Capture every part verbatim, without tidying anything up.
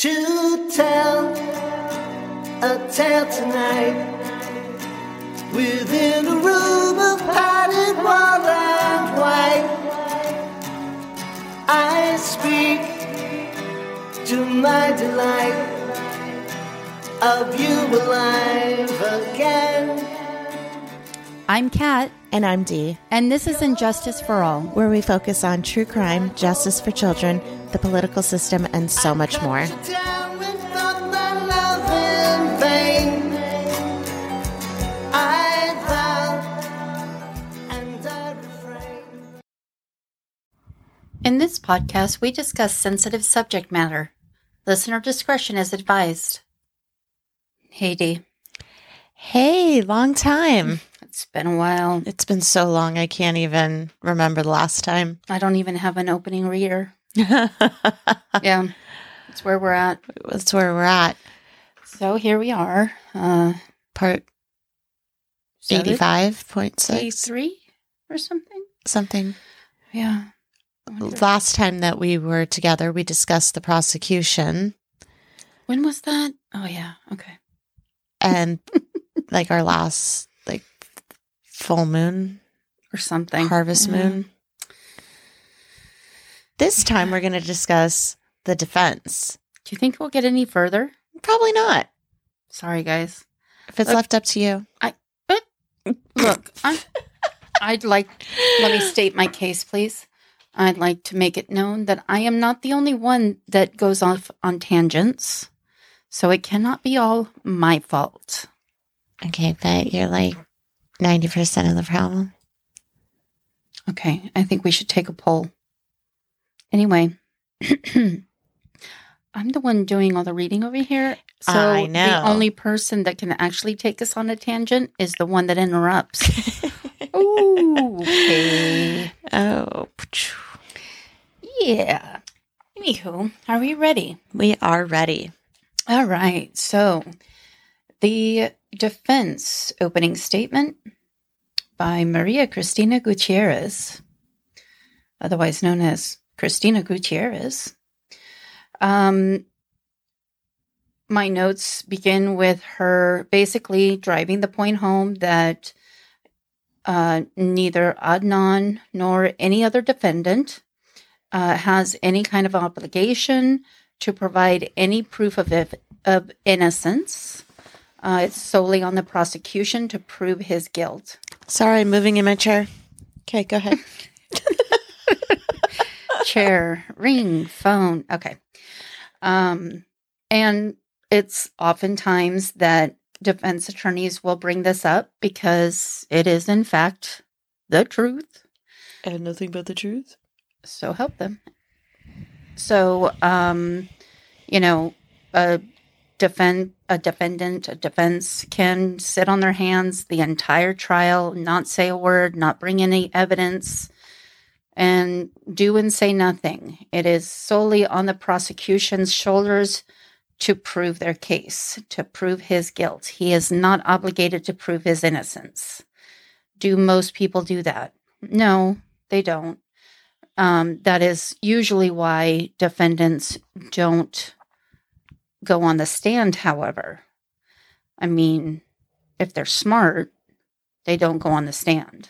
to tell a tale tonight within a room of padded wall and white. I speak to my delight of you alive again. I'm Kat. And I'm Dee. And this is Injustice for All, where we focus on true crime, justice for children, the political system, and so much more. In this podcast, we discuss sensitive subject matter. Listener discretion is advised. Hey, Dee. Hey, long time. It's been a while. It's been so long, I can't even remember the last time. I don't even have an opening reader. Yeah, that's where we're at. That's where we're at. So here we are. Uh, Part eighty-five point six. eighty-three or something? Something. Yeah. Last time that we were together, we discussed the prosecution. When was that? Oh, yeah. Okay. And like our last, like, full moon or something. Harvest yeah. moon. This time we're going to discuss the defense. Do you think we'll get any further? Probably not. Sorry, guys. If it's look, left up to you. I but, Look, I'm, I'd like, let me state my case, please. I'd like to make it known that I am not the only one that goes off on tangents. So it cannot be all my fault. Okay, but you're like ninety percent of the problem. Okay, I think we should take a poll. Anyway, I'm the one doing all the reading over here. So I know. The only person that can actually take us on a tangent is the one that interrupts. Ooh, okay. Oh. Yeah. Anywho, are we ready? We are ready. All right. So the defense opening statement by Maria Cristina Gutierrez, otherwise known as Cristina Gutierrez. Um, my notes begin with her basically driving the point home that uh, neither Adnan nor any other defendant uh, has any kind of obligation to provide any proof of if, of innocence. Uh, it's solely on the prosecution to prove his guilt. Sorry, I'm moving in my chair. Okay, go ahead. Chair, ring, phone. Okay. Um, and it's oftentimes that defense attorneys will bring this up because it is, in fact, the truth. And nothing but the truth. So help them. So, um, you know, a defend a defendant, a defense can sit on their hands the entire trial, not say a word, not bring any evidence, and do and say nothing. It is solely on the prosecution's shoulders to prove their case, to prove his guilt. He is not obligated to prove his innocence. Do most people do that? No, they don't. Um, that is usually why defendants don't go on the stand, however. I mean, if they're smart, they don't go on the stand.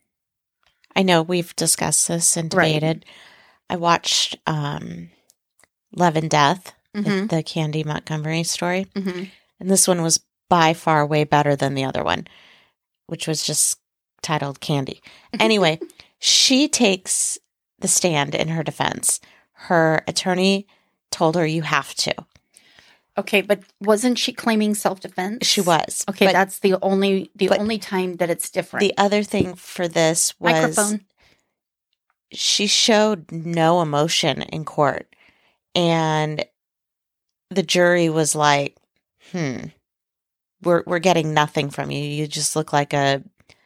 I know we've discussed this and debated. Right. I watched um, Love and Death, Mm-hmm. the Candy Montgomery story. Mm-hmm. And this one was by far way better than the other one, which was just titled Candy. Anyway, she takes the stand in her defense. Her attorney told her, you have to. Okay, but wasn't she claiming self-defense? She was. Okay, but, that's the only the but only time that it's different. The other thing for this was Microphone. She showed no emotion in court. And the jury was like, hmm, we're we're getting nothing from you. You just look like a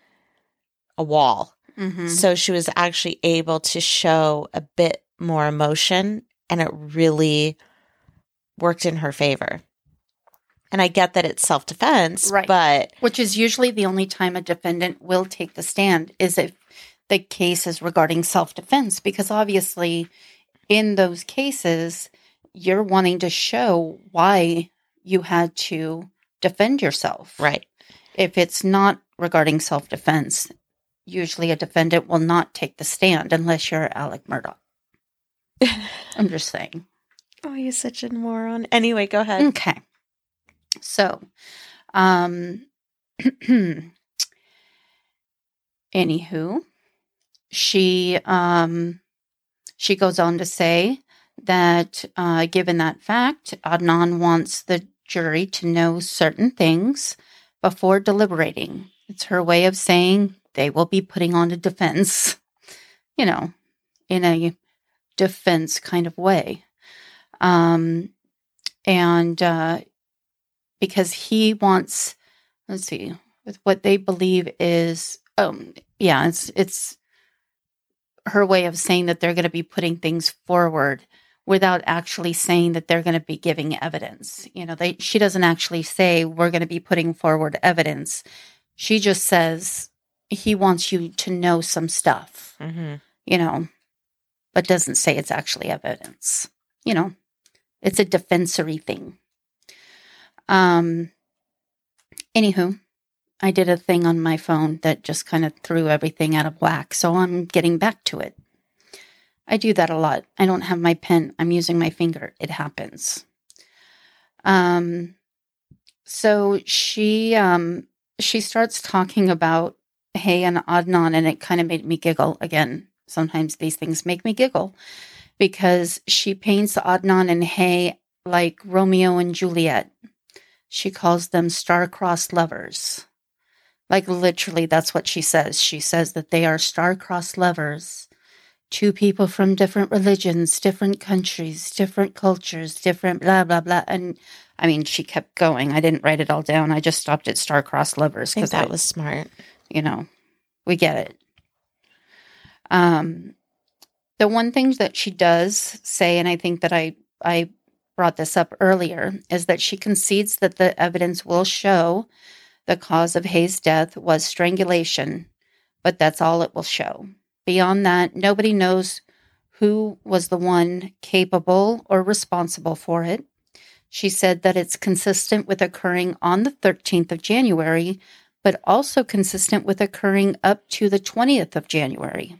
a wall. Mm-hmm. So she was actually able to show a bit more emotion, and it really worked in her favor. And I get that it's self-defense, right. but... Which is usually the only time a defendant will take the stand is if the case is regarding self-defense, because obviously in those cases, you're wanting to show why you had to defend yourself. Right. If it's not regarding self-defense, usually a defendant will not take the stand unless you're Alec Murdaugh. I'm just saying. Oh, you're such a moron. Anyway, go ahead. Okay. So, um, anywho, she, um, she goes on to say that, uh, given that fact, Adnan wants the jury to know certain things before deliberating. It's her way of saying they will be putting on a defense, you know, in a defense kind of way. Um, and, uh, because he wants, let's see, with what they believe is, um, yeah, it's, it's her way of saying that they're going to be putting things forward without actually saying that they're going to be giving evidence. You know, they, she doesn't actually say we're going to be putting forward evidence. She just says he wants you to know some stuff, Mm-hmm. you know, but doesn't say it's actually evidence. You know, it's a defensory thing. Um, anywho, I did a thing on my phone that just kind of threw everything out of whack. So I'm getting back to it. I do that a lot. I don't have my pen. I'm using my finger. It happens. Um, so she, um, she starts talking about Hay and Adnan, and it kind of made me giggle again. Sometimes these things make me giggle because she paints Adnan and Hay like Romeo and Juliet. She calls them star-crossed lovers. Like literally, that's what she says. She says that they are star-crossed lovers. Two people from different religions, different countries, different cultures, different blah, blah, blah. And I mean, she kept going. I didn't write it all down. I just stopped at star-crossed lovers. I think that I, was smart. You know, we get it. Um, the one thing that she does say, and I think that I, I brought this up earlier, is that she concedes that the evidence will show the cause of Hay's death was strangulation, but that's all it will show. Beyond that, nobody knows who was the one capable or responsible for it. She said that it's consistent with occurring on the thirteenth of January, but also consistent with occurring up to the twentieth of January.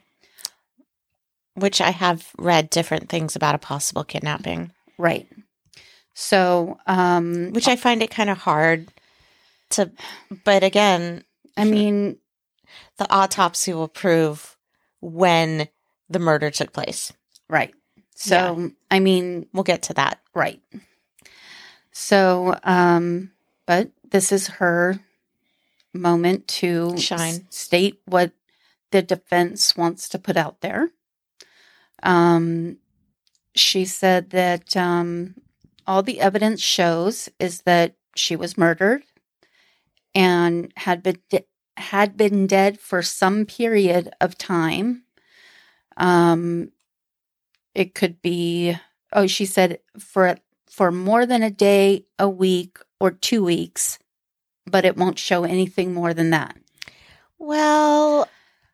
Which I have read different things about a possible kidnapping. Right. So, um... Which I find it kind of hard to... But again... I mean... The autopsy will prove when the murder took place. Right. So, yeah. I mean... We'll get to that. Right. So, um... But this is her moment to... Shine. S- state what the defense wants to put out there. Um, she said that um, all the evidence shows is that she was murdered and had been de- had been dead for some period of time. Um, it could be, oh, she said for for more than a day, a week, or two weeks, but it won't show anything more than that. Well.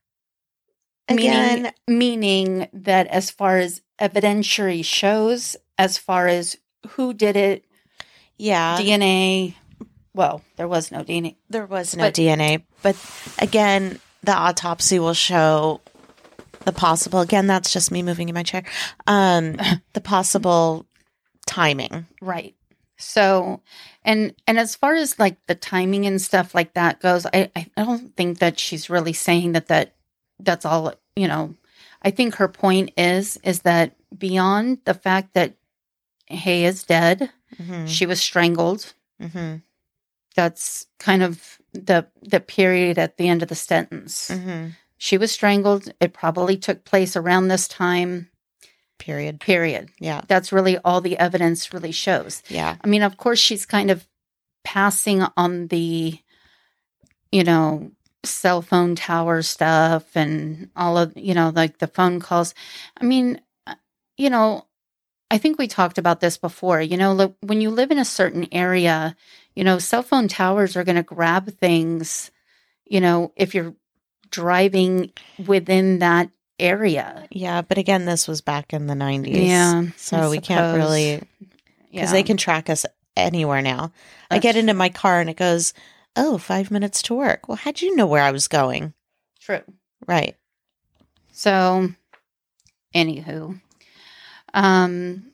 Again, Meaning, meaning that as far as evidentiary shows, as far as who did it, yeah, D N A, well, there was no D N A. There was no but, D N A. But again, the autopsy will show the possible, again, that's just me moving in my chair, um, the possible timing. Right. So, and and as far as like the timing and stuff like that goes, I, I don't think that she's really saying that that that's all, you know. I think her point is, is that beyond the fact that Hay is dead, Mm-hmm. she was strangled. Mm-hmm. That's kind of the the period at the end of the sentence. Mm-hmm. She was strangled. It probably took place around this time. Period. Period. Yeah. That's really all the evidence really shows. Yeah. I mean, of course, she's kind of passing on the, you know, cell phone tower stuff and all of, you know, like the phone calls. I mean, you know, I think we talked about this before. You know, look, when you live in a certain area, you know, cell phone towers are going to grab things, you know, if you're driving within that area. Yeah, but again, this was back in the nineties. Yeah, So I we can't suppose. really, because Yeah, they can track us anywhere now. I That's get into true. my car and it goes, oh, five minutes to work. Well, how'd you know where I was going? True. Right. So, anywho, um,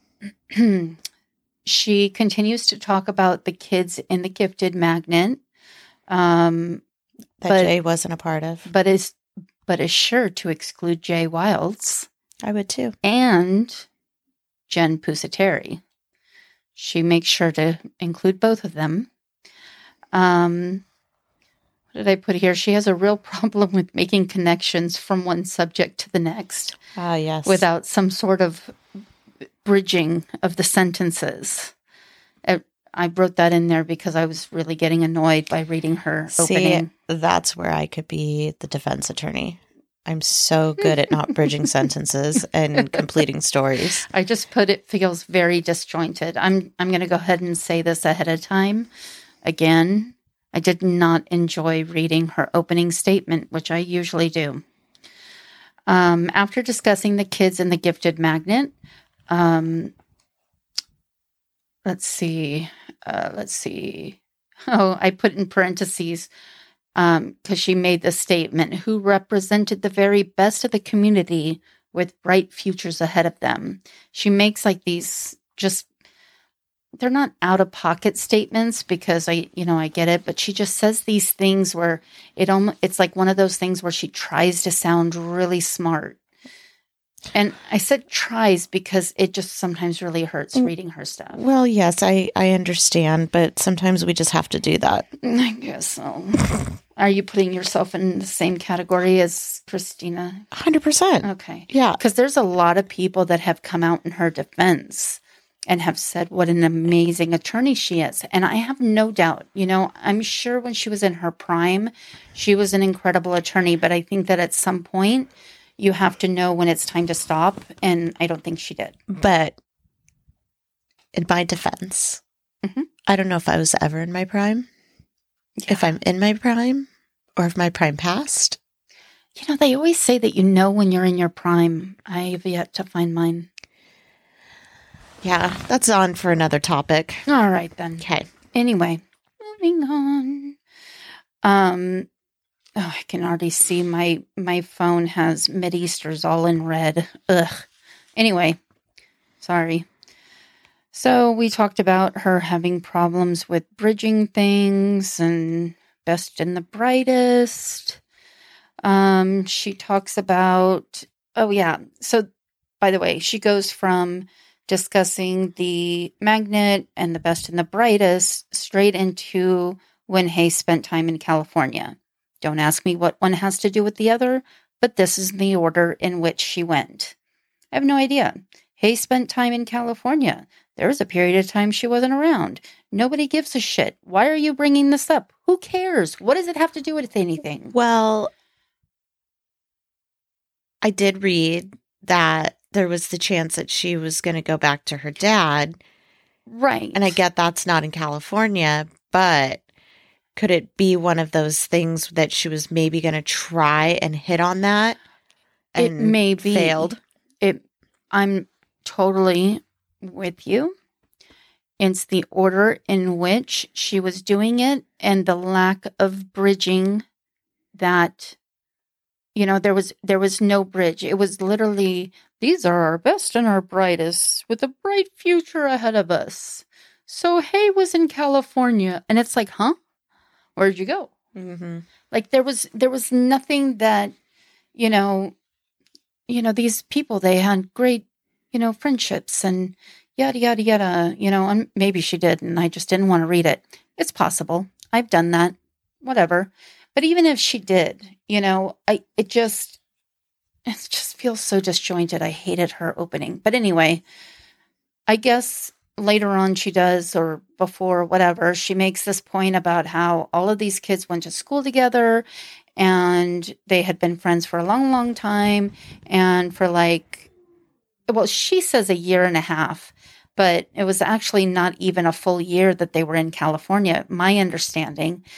she continues to talk about the kids in the gifted magnet, um, That But- Jay wasn't a part of. but is but is sure to exclude Jay Wilds I would too. and Jen Pusateri. She makes sure to include both of them. Um, what did I put here? She has a real problem with making connections from one subject to the next Ah, yes. without some sort of bridging of the sentences. I, I wrote that in there because I was really getting annoyed by reading her See, opening. that's where I could be the defense attorney. I'm so good at not bridging sentences and completing stories. I just put it feels very disjointed. I'm I'm going to go ahead and say this ahead of time. Again, I did not enjoy reading her opening statement, which I usually do. Um, after discussing the kids in the gifted magnet, um, let's see, uh, let's see. Oh, I put in parentheses because um, she made the statement, who represented the very best of the community with bright futures ahead of them. She makes like these just, they're not out of pocket statements because I, you know, I get it, but she just says these things where it almost, it's like one of those things where she tries to sound really smart. And I said tries because it just sometimes really hurts reading her stuff. Well, yes, I, I understand, but sometimes we just have to do that. I guess so. Are you putting yourself in the same category as Christina? one hundred percent. Okay. Yeah. Because there's a lot of people that have come out in her defense and have said what an amazing attorney she is. And I have no doubt, you know, I'm sure when she was in her prime, she was an incredible attorney. But I think that at some point, you have to know when it's time to stop. And I don't think she did. But in my defense, Mhm. I don't know if I was ever in my prime, if I'm in my prime, or if my prime passed. You know, they always say that you know when you're in your prime. I have yet to find mine. Yeah, that's on for another topic. All right, then. Okay. Anyway, moving on. Um, oh, I can already see my my phone has Mideasters all in red. Ugh. Anyway, sorry. So we talked about her having problems with bridging things and best and the brightest. Um, she talks about, oh yeah. So by the way, she goes from discussing the magnet and the best and the brightest straight into when Hayes spent time in California. Don't ask me what one has to do with the other, but this is the order in which she went. I have no idea. Hayes spent time in California. There was a period of time she wasn't around. Nobody gives a shit. Why are you bringing this up? Who cares? What does it have to do with anything? Well, I did read that there was the chance that she was going to go back to her dad. Right. And I get that's not in California, but could it be one of those things that she was maybe going to try and hit on that? It And may be. failed? It. I'm totally with you. It's the order in which she was doing it and the lack of bridging that, you know, there was there was no bridge. It was literally, these are our best and our brightest with a bright future ahead of us. So Hay was in California, and it's like, huh? Where'd you go? Mm-hmm. Like there was there was nothing that, you know, you know, these people, they had great, you know, friendships and yada, yada, yada, you know, and maybe she did, and I just didn't want to read it. It's possible. I've done that. Whatever. But even if she did, you know, I it just it just feels so disjointed. I hated her opening. But anyway, I guess later on she does, or before, whatever, she makes this point about how all of these kids went to school together and they had been friends for a long, long time. And for like, well, she says a year and a half, but it was actually not even a full year that they were in California, my understanding.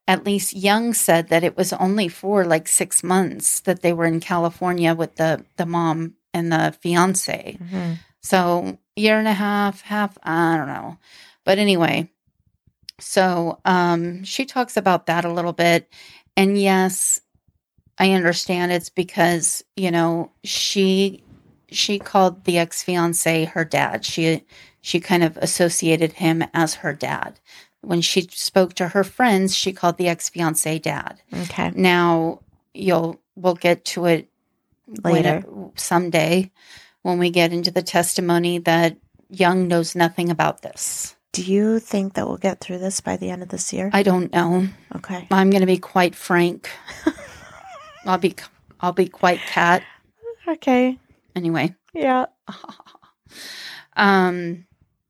at least Young said that it was only for like six months that they were in California with the, the mom and the fiance. Mm-hmm. So year and a half, half, I don't know. But anyway, so um, she talks about that a little bit. And yes, I understand it's because, you know, she she called the ex-fiance her dad. She she kind of associated him as her dad. When she spoke to her friends, she called the ex-fiance dad. Okay. Now, you'll we'll get to it Later. when it, someday when we get into the testimony that Young knows nothing about this. Do you think that we'll get through this by the end of this year? I don't know. Okay. I'm going to be quite frank. I'll be I'll be quite cat. Okay. Anyway. Yeah. um.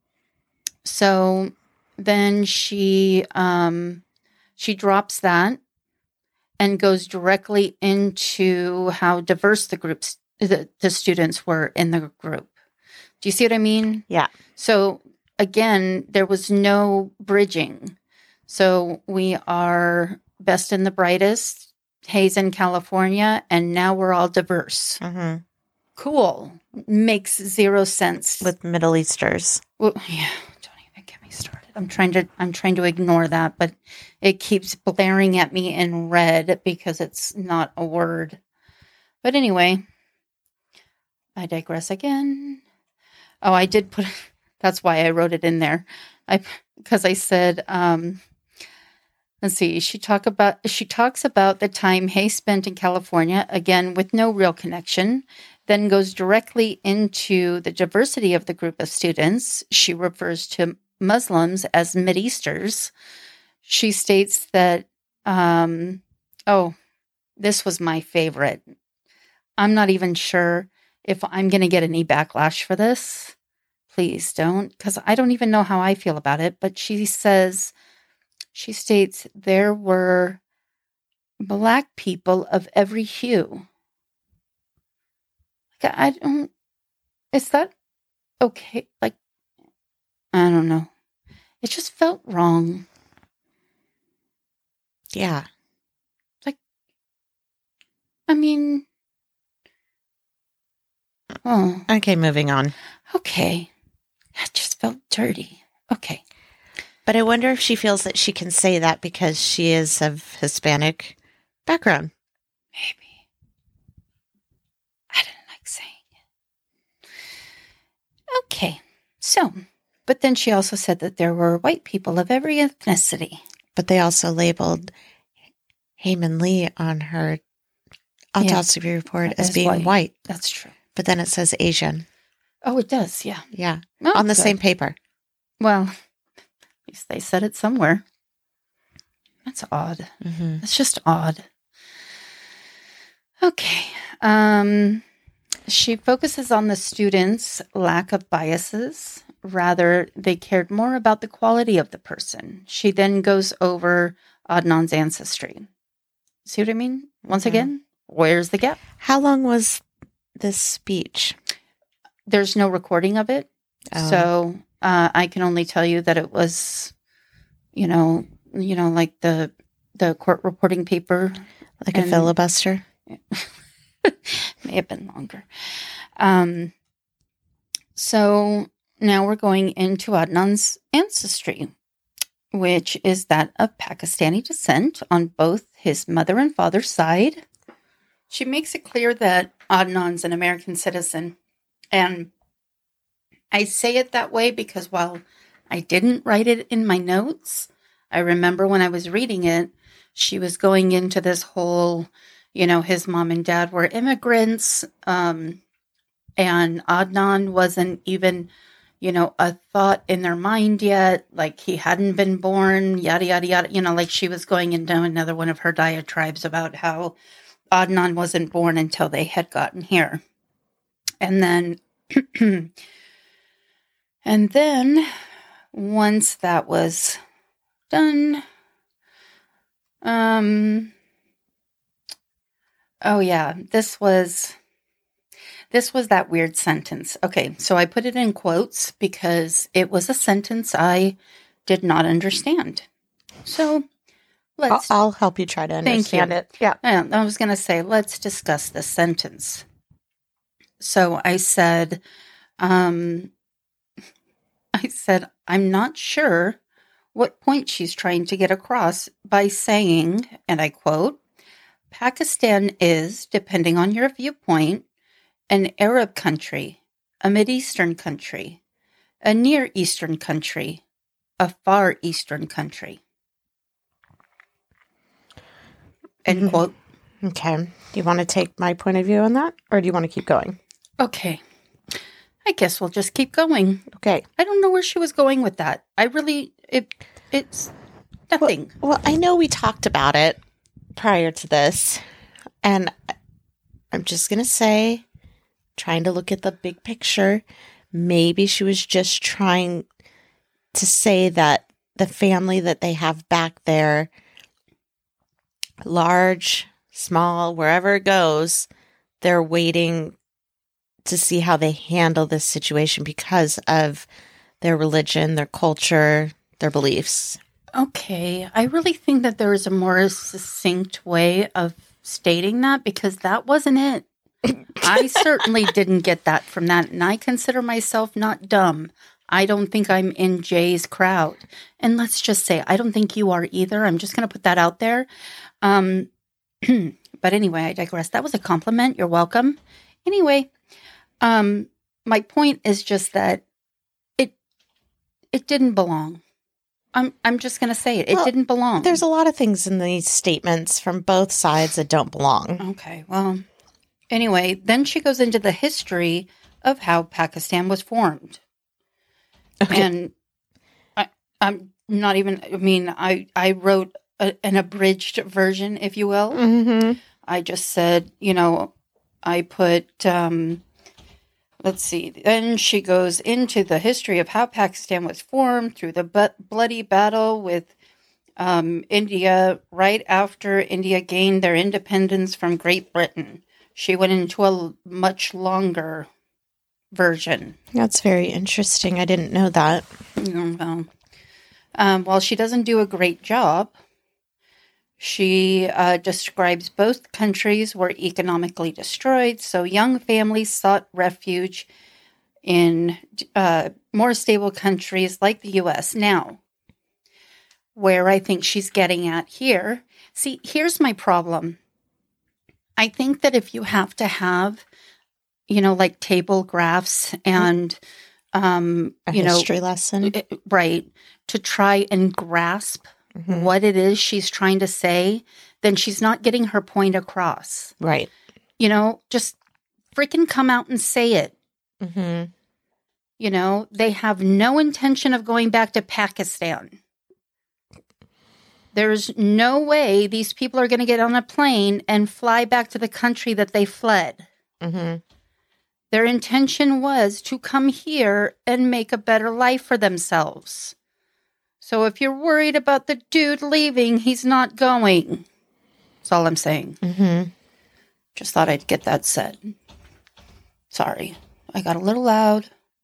So then she um she drops that and goes directly into how diverse the groups the, the students were in the group. Do you see what I mean? Yeah. So again, there was no bridging. So we are best and the brightest, Hayes in California, and now we're all diverse. Mm-hmm. Cool. Makes zero sense. With Middle Easters. Well, yeah, don't even get me started. I'm trying to I'm trying to ignore that, but it keeps blaring at me in red because it's not a word. But anyway, I digress again. Oh, I did put that's why I wrote it in there. I because I said um let's see, she talk about she talks about the time Hay spent in California, again with no real connection. Then goes directly into the diversity of the group of students. She refers to Muslims as Mideasters. She states that, um, oh, this was my favorite. I'm not even sure if I'm going to get any backlash for this. Please don't, because I don't even know how I feel about it. But she says, she states there were Black people of every hue. I don't, is that okay? Like, I don't know. It just felt wrong. Yeah. Like, I mean, oh. Okay, moving on. Okay. That just felt dirty. Okay. But I wonder if she feels that she can say that because she is of Hispanic background. Maybe. I didn't like saying it. Okay. So, but then she also said that there were white people of every ethnicity. But they also labeled Heyman Lee on her autopsy yeah, report as being white. white. That's true. But then it says Asian. Oh, it does, yeah. Yeah. Oh, on the good. same paper. Well, at least they said it somewhere. That's odd. Mm-hmm. That's just odd. Okay. Um, she focuses on the students' lack of biases. Rather, they cared more about the quality of the person. She then goes over Adnan's ancestry. See what I mean? Once mm-hmm. again, where's the gap? How long was this speech? There's no recording of it. Oh. So uh, I can only tell you that it was, you know, you know, like the the court reporting paper. Like and, a filibuster? May have been longer. Um, so now we're going into Adnan's ancestry, which is that of Pakistani descent on both his mother and father's side. She makes it clear that Adnan's an American citizen. And I say it that way because while I didn't write it in my notes, I remember when I was reading it, she was going into this whole, you know, his mom and dad were immigrants, um, and Adnan wasn't even, you know, a thought in their mind yet. Like he hadn't been born, yada, yada, yada. You know, like she was going into another one of her diatribes about how Adnan wasn't born until they had gotten here. And then, and then once that was done, um, oh yeah, this was, this was that weird sentence. Okay. So I put it in quotes because it was a sentence I did not understand. So I'll, let's. I'll help you try to understand you. it. Yeah. Yeah, I was going to say, let's discuss this sentence. So I said, um, I said, I'm not sure what point she's trying to get across by saying, and I quote, Pakistan is, depending on your viewpoint, an Arab country, a Mideastern country, a Near Eastern country, a Far Eastern country. End Mhm. quote. Okay. Do you want to take my point of view on that, or do you want to keep going? Okay. I guess we'll just keep going. Okay. I don't know where she was going with that. I really, it, it's nothing. Well, well, I know we talked about it prior to this, and I'm just going to say, trying to look at the big picture, maybe she was just trying to say that the family that they have back there, large, small, wherever it goes, they're waiting to see how they handle this situation because of their religion, their culture, their beliefs. Okay. I really think that there is a more succinct way of stating that because that wasn't it. I certainly didn't get that from that. And I consider myself not dumb. I don't think I'm in Jay's crowd. And let's just say, I don't think you are either. I'm just going to put that out there. Um, but anyway, I digress. That was a compliment. You're welcome. Anyway, um, my point is just that it it didn't belong. I'm I'm just going to say it. It Well, didn't belong. There's a lot of things in these statements from both sides that don't belong. Okay, well, anyway, then she goes into the history of how Pakistan was formed. Okay. And I, I'm not even, I mean, I, I wrote a, an abridged version, if you will. Mm-hmm. I just said, you know, I put, um, let's see, then she goes into the history of how Pakistan was formed through the bu- bloody battle with um, India right after India gained their independence from Great Britain. She went into a l- much longer version. That's very interesting. I didn't know that. You know, um, while she doesn't do a great job, she uh, describes both countries were economically destroyed, so young families sought refuge in uh, more stable countries like the U S. Now, where I think she's getting at here, see, here's my problem. I think that if you have to have, you know, like table graphs and, um, A you know, history lesson. it- right, to try and grasp Mhm. what it is she's trying to say, then she's not getting her point across. Right. You know, just freaking come out and say it. Mm-hmm. You know, they have no intention of going back to Pakistan. There's no way these people are going to get on a plane and fly back to the country that they fled. Mm-hmm. Their intention was to come here and make a better life for themselves. So if you're worried about the dude leaving, he's not going. That's all I'm saying. Mm-hmm. Just thought I'd get that said. Sorry. I got a little loud.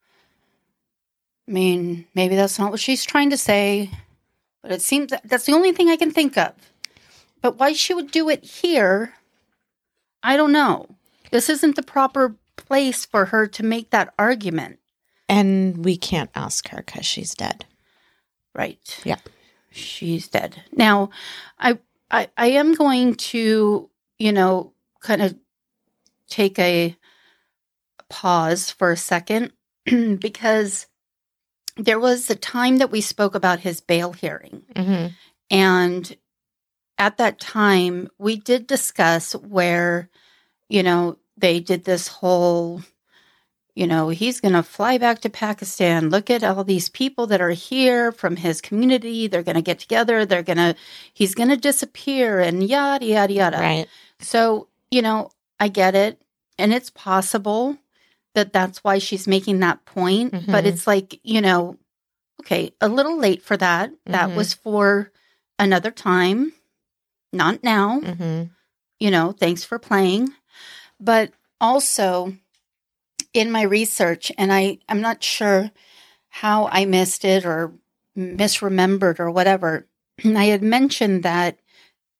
I mean, maybe that's not what she's trying to say, but it seems that that's the only thing I can think of. But why she would do it here, I don't know. This isn't the proper place for her to make that argument. And we can't ask her because she's dead. Right. Yeah. She's dead. Now, I, I I am going to, you know, kind of take a pause for a second because there was a time that we spoke about his bail hearing. Mm-hmm. And at that time, we did discuss where, you know, they did this whole, you know, he's going to fly back to Pakistan. Look at all these people that are here from his community. They're going to get together. They're going to, he's going to disappear and yada, yada, yada. Right. So, you know, I get it. And it's possible that that's why she's making that point. Mhm. But it's like, you know, okay, a little late for that. That Mhm. was for another time, not now. Mm-hmm. You know, thanks for playing. But also in my research, and I, I'm not sure how I missed it or misremembered or whatever, I had mentioned that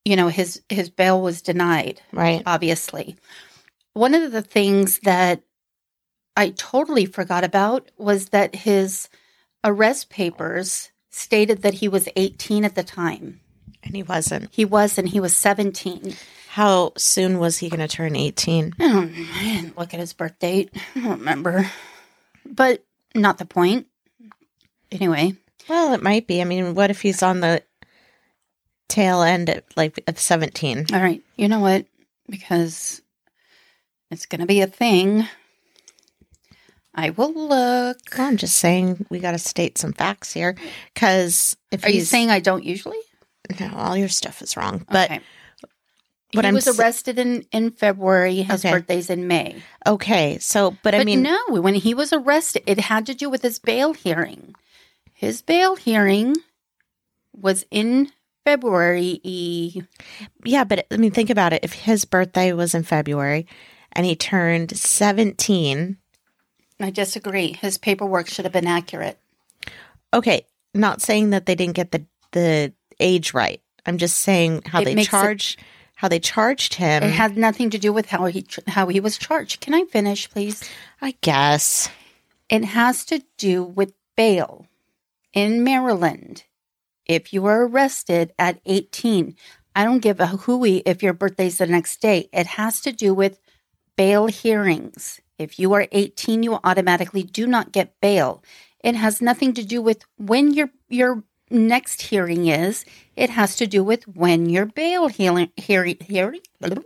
you know, his, his bail was denied, Right. obviously. One of the things that I totally forgot about was that his arrest papers stated that he was eighteen at the time. And he wasn't. He wasn't. He was seventeen. How soon was he going to turn eighteen? I don't I didn't look at his birth date. I don't remember. But not the point. Anyway. Well, it might be. I mean, what if he's on the tail end at, like, of seventeen? All right. You know what? Because it's going to be a thing. I will look. Well, I'm just saying we got to state some facts here. Because if Are you he's- saying I don't usually? No, all your stuff is wrong. But Okay. what he I'm was s- arrested in, in February. His Okay. birthday's in May. okay, so, but, I But mean, no, when he was arrested, it had to do with his bail hearing. His bail hearing was in February. yeah, but I mean, think about it. If his birthday was in February and he turned seventeen, I disagree. His paperwork should have been accurate. okay, not saying that they didn't get the, the age right. I'm just saying how It they makes it- charged, how they charged him. It had nothing to do with how he how he was charged. Can I finish, please? I guess. It has to do with bail. In Maryland, if you are arrested at eighteen, I don't give a hooey if your birthday's the next day. It has to do with bail hearings. If you are eighteen, you automatically do not get bail. It has nothing to do with when your your next hearing is. It has to do with when your bail hearing hearing hearing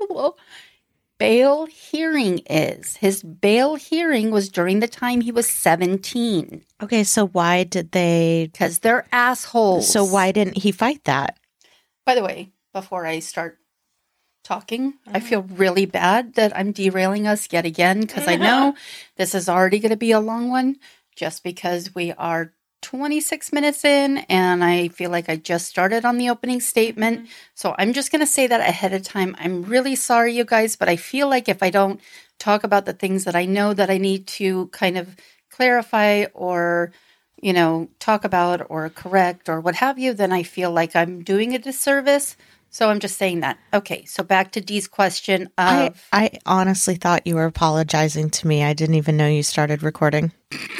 bail hearing is. His bail hearing was during the time he was seventeen. Okay, so why did they? Because they're assholes. So why didn't he fight that? By the way, before I start talking, I feel really bad that I'm derailing us yet again because I know this is already going to be a long one just because we are twenty-six minutes in and I feel like I just started on the opening statement. So I'm just going to say that ahead of time. I'm really sorry, you guys, but I feel like if I don't talk about the things that I know that I need to kind of clarify or, you know, talk about or correct or what have you, then I feel like I'm doing a disservice. So I'm just saying that. Okay, so back to Dee's question I, of... I honestly thought you were apologizing to me. I didn't even know you started recording.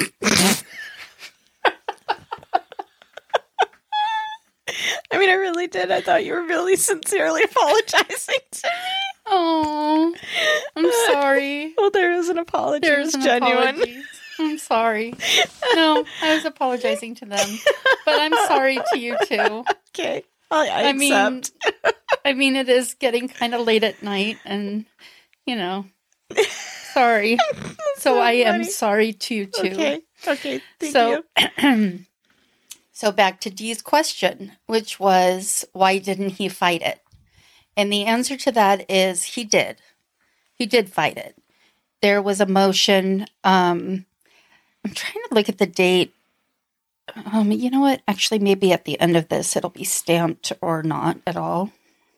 I mean, I really did. I thought you were really sincerely apologizing to me. Oh, I'm sorry. Well, there is an apology. There's It's an genuine. apology. I'm sorry. No, I was apologizing to them, but I'm sorry to you too. Okay. I, I, I mean, accept. I mean, it is getting kind of late at night, and you know, sorry. so so I am funny. sorry to you too. Okay. Okay. Thank so, you. so back to Dee's question, which was, why didn't he fight it? And the answer to that is he did. He did fight it. There was a motion. Um, I'm trying to look at the date. Um, you know what? Actually, maybe at the end of this, it'll be stamped or not at all.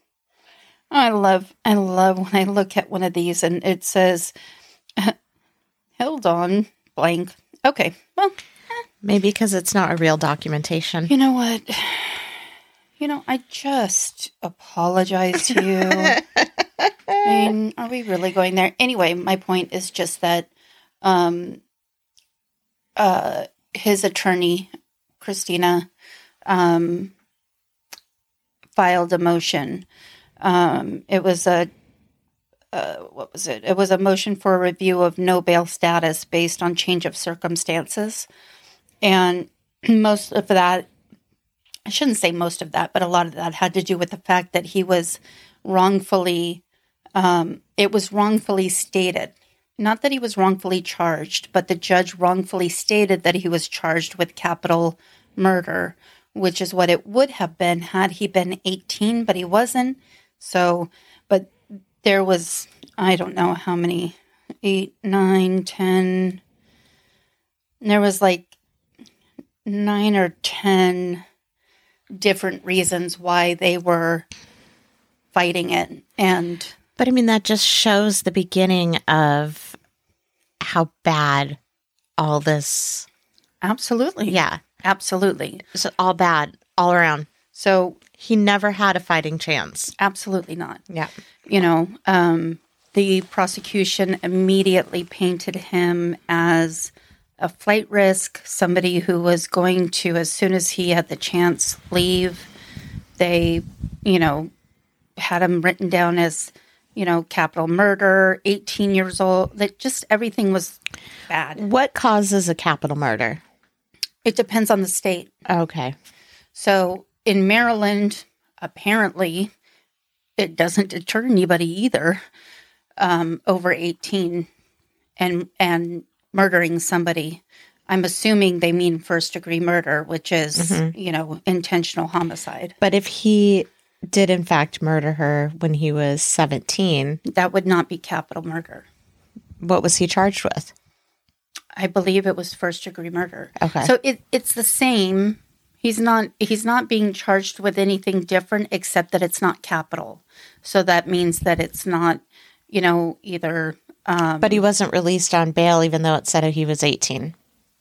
I love, I love when I look at one of these and it says, held on, blank. Okay, well, Maybe because it's not a real documentation. you know what? You know, I just apologize to you. I mean, are we really going there? Anyway, my point is just that um, uh, his attorney, Christina, um, filed a motion. Um, it was a, uh, what was it? It was a motion for a review of no bail status based on change of circumstances. And most of that, I shouldn't say most of that, but a lot of that had to do with the fact that he was wrongfully, um, it was wrongfully stated. Not that he was wrongfully charged, but the judge wrongfully stated that he was charged with capital murder, which is what it would have been had he been eighteen, but he wasn't. So, but there was, I don't know how many, eight, nine, ten, there was like nine or ten different reasons why they were fighting it. And But I mean, that just shows the beginning of how bad all this. absolutely. Yeah. Absolutely. It's all bad all around. So He never had a fighting chance. absolutely not. Yeah. You know, um, the prosecution immediately painted him as a flight risk, somebody who was going to, as soon as he had the chance, leave. They, you know, had him written down as, you know, capital murder, eighteen years old. That just everything was bad. What causes a capital murder? It depends on the state. Okay. So in Maryland, apparently, it doesn't deter anybody either um, over eighteen and and murdering somebody. I'm assuming they mean first degree murder, which is, mm-hmm. you know, intentional homicide. But if he did in fact murder her when he was seventeen, that would not be capital murder. What was he charged with? I believe it was first degree murder. Okay. So it, it's the same. He's not he's not being charged with anything different except that it's not capital. So that means that it's not, you know, either um, But he wasn't released on bail even though it said he was eighteen.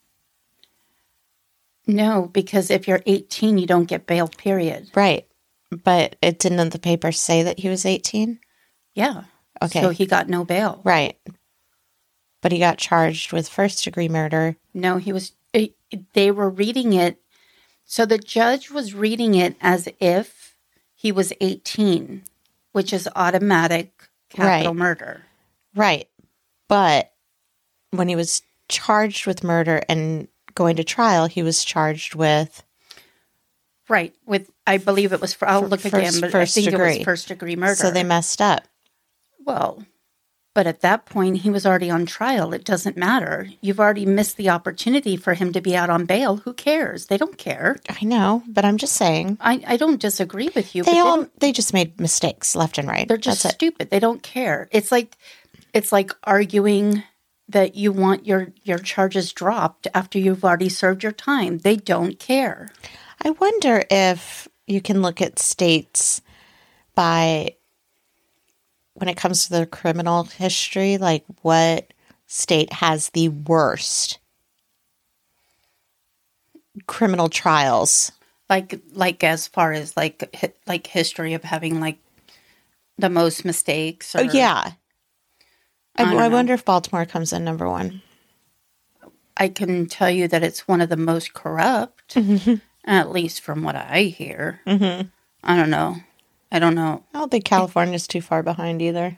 No, because if you're eighteen, you don't get bail, period. Right. But it didn't the paper say that he was eighteen? Yeah. Okay. So he got no bail. Right. But he got charged with first degree murder. No, he was, it, they were reading it. So the judge was reading it as if he was eighteen, which is automatic capital Right. murder. Right. But when he was charged with murder and going to trial, he was charged with... Right. With, I believe it was, for, I'll look First- again, but I first think degree. it was first degree murder. So they messed up. Well, but at that point, he was already on trial. It doesn't matter. You've already missed the opportunity for him to be out on bail. Who cares? They don't care. I know, but I'm just saying. I, I don't disagree with you. They but all don't- they just made mistakes left and right. they're just That's it. stupid. They don't care. It's like it's like arguing that you want your, your charges dropped after you've already served your time. They don't care. I wonder if you can look at states by when it comes to their criminal history, like what state has the worst criminal trials. Like like as far as like hi- like history of having like the most mistakes. Or, Oh yeah. I, I don't I know. wonder if Baltimore comes in number one. I can tell you that it's one of the most corrupt, at least from what I hear. Mm-hmm. I don't know. I don't know. I don't think California's too far behind either.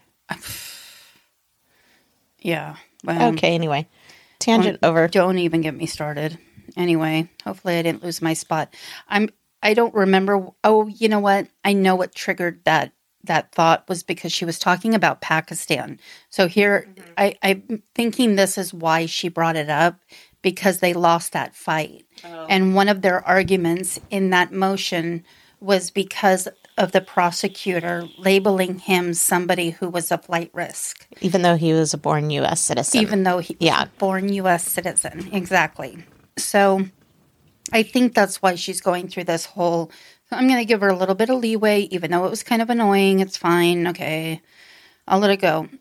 Yeah. Well, Okay, anyway. Tangent over. Don't even get me started. Anyway, hopefully I didn't lose my spot. I'm. I don't remember. Oh, you know what? I know what triggered that that thought was because she was talking about Pakistan. So here, mm-hmm. I, I'm thinking this is why she brought it up, because they lost that fight. Oh. And one of their arguments in that motion was because of the prosecutor labeling him somebody who was a flight risk. Even though he was a born U S citizen. Even though he yeah. was a born U S citizen. Exactly. So I think that's why she's going through this whole... I'm going to give her a little bit of leeway, even though it was kind of annoying. It's fine. Okay. I'll let it go.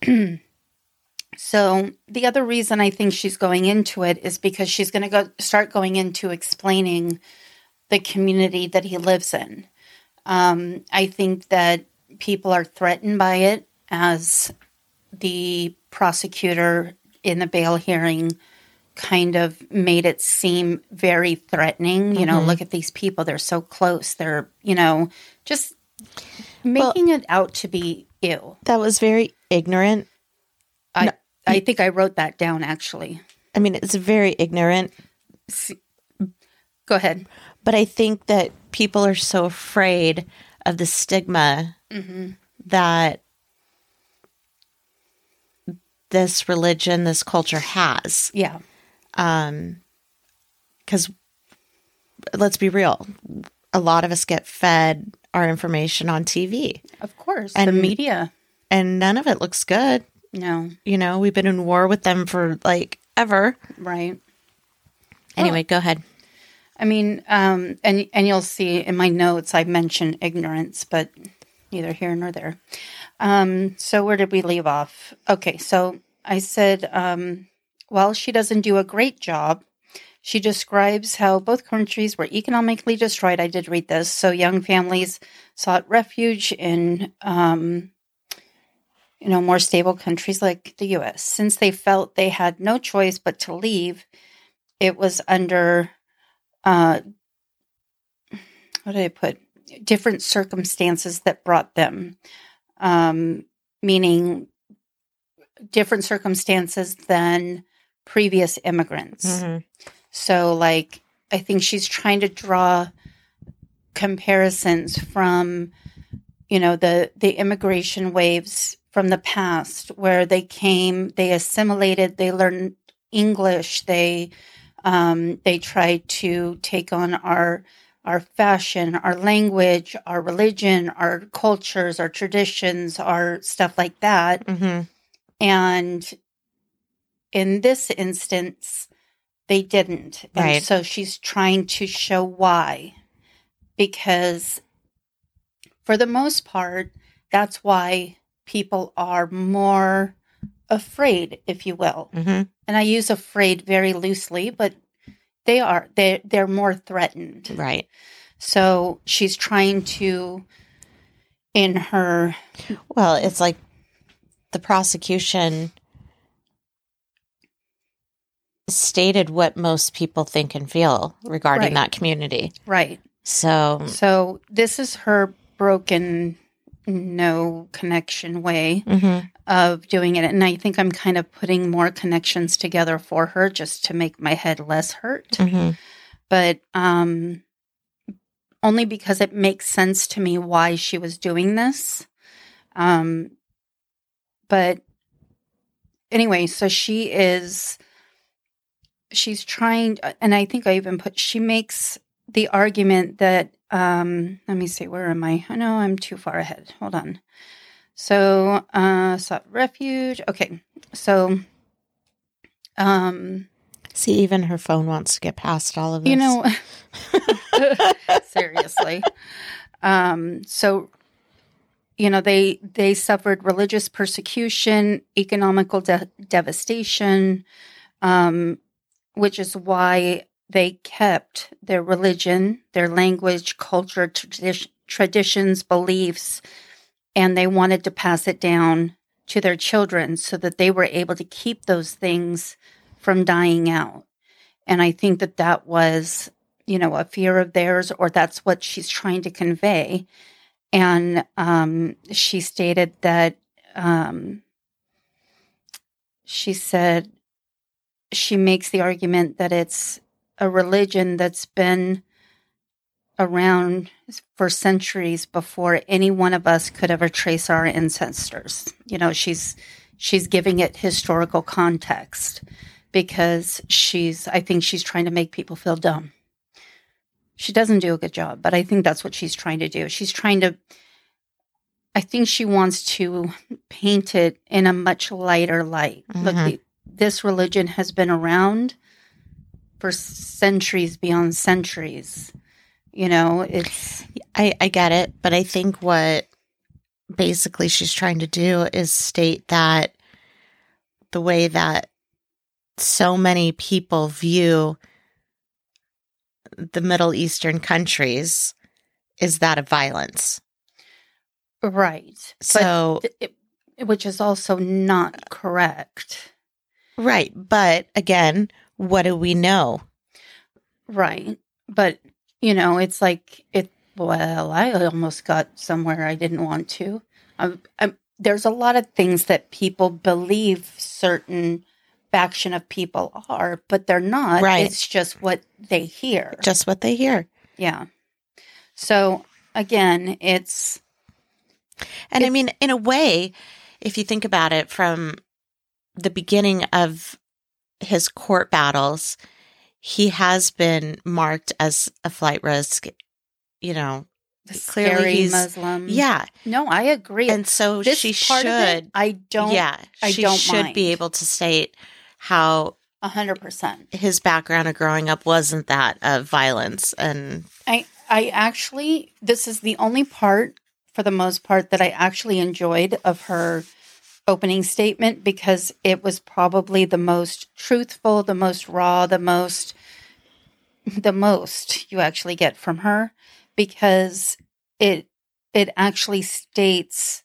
So the other reason I think she's going into it is because she's going to go start going into explaining the community that he lives in. Um, I think that people are threatened by it, as the prosecutor in the bail hearing kind of made it seem very threatening. You know, Mm-hmm. look at these people. They're so close. They're, you know, just making well, it out to be ew. That was very ignorant. I, no, I think I wrote that down, actually. I mean, it's very ignorant. Go ahead. But I think that people are so afraid of the stigma mm-hmm. that this religion, this culture has. Yeah. Um, because let's be real, a lot of us get fed our information on T V. Of course. And the media. And none of it looks good. No. You know, we've been in war with them for like ever. Right. Anyway, well, go ahead. I mean, um, and and you'll see in my notes I mentioned ignorance, but neither here nor there. Um, so where did we leave off? Okay, so I said, um, well, she doesn't do a great job. She describes how both countries were economically destroyed. I did read this. So young families sought refuge in, um, you know, more stable countries like the U S. Since they felt they had no choice but to leave, it was under, uh, what did I put? Different circumstances that brought them, um, meaning different circumstances than previous immigrants. Mm-hmm. So, like, I think she's trying to draw comparisons from, you know, the, the immigration waves from the past where they came, they assimilated, they learned English, they um, they tried to take on our our fashion, our language, our religion, our cultures, our traditions, our stuff like that. Mm-hmm. And in this instance, they didn't. And Right. so she's trying to show why. Because for the most part, that's why people are more afraid, if you will. Mm-hmm. And I use afraid very loosely, but they are. They they're more threatened. Right. So she's trying to, in her, Well, it's like the prosecution stated what most people think and feel regarding Right. that community. right. So, So this is her broken, no connection way mhm. of doing it. And I think I'm kind of putting more connections together for her just to make my head less hurt. Mhm. But um, only because it makes sense to me why she was doing this. Um, but anyway, so she is, she's trying, and I think I even put, she makes the argument that, um, let me see, where am I? I know I'm too far ahead. Hold on. So, uh, sought refuge. Okay. So, um, See, even her phone wants to get past all of this. you know, seriously. Um, so, you know, they, they suffered religious persecution, economical de- devastation, um, which is why they kept their religion, their language, culture, tradi- traditions, beliefs, and they wanted to pass it down to their children so that they were able to keep those things from dying out. And I think that that was, you know, a fear of theirs, or that's what she's trying to convey. And um, she stated that um, she said she makes the argument that it's a religion that's been around for centuries before any one of us could ever trace our ancestors. You know, she's she's giving it historical context because she's, I think she's trying to make people feel dumb. She doesn't do a good job, but I think that's what she's trying to do. She's trying to, I think she wants to paint it in a much lighter light. Mhm. Look, the, this religion has been around for centuries beyond centuries. You know, it's, I, I get it, but I think what basically she's trying to do is state that the way that so many people view the Middle Eastern countries is that of violence. right. So, But th- it, which is also not correct. right. But again, what do we know? Right. But, you know, it's like, it. well, I almost got somewhere I didn't want to. I'm, I'm, there's a lot of things that people believe certain faction of people are, but they're not. Right. It's just what they hear. Just what they hear. Yeah. So, again, it's, And I It- mean, in a way, if you think about it from the beginning of his court battles, he has been marked as a flight risk, you know, the clearly scary he's- Muslim. yeah. No, I agree. And so this she part of it, should, I don't, yeah, I she don't should be mind. able to state how a hundred percent. his background of growing up wasn't that of violence. And I, I actually, this is the only part, for the most part, that I actually enjoyed of her opening statement because it was probably the most truthful, the most raw, the most, the most you actually get from her, because it it actually states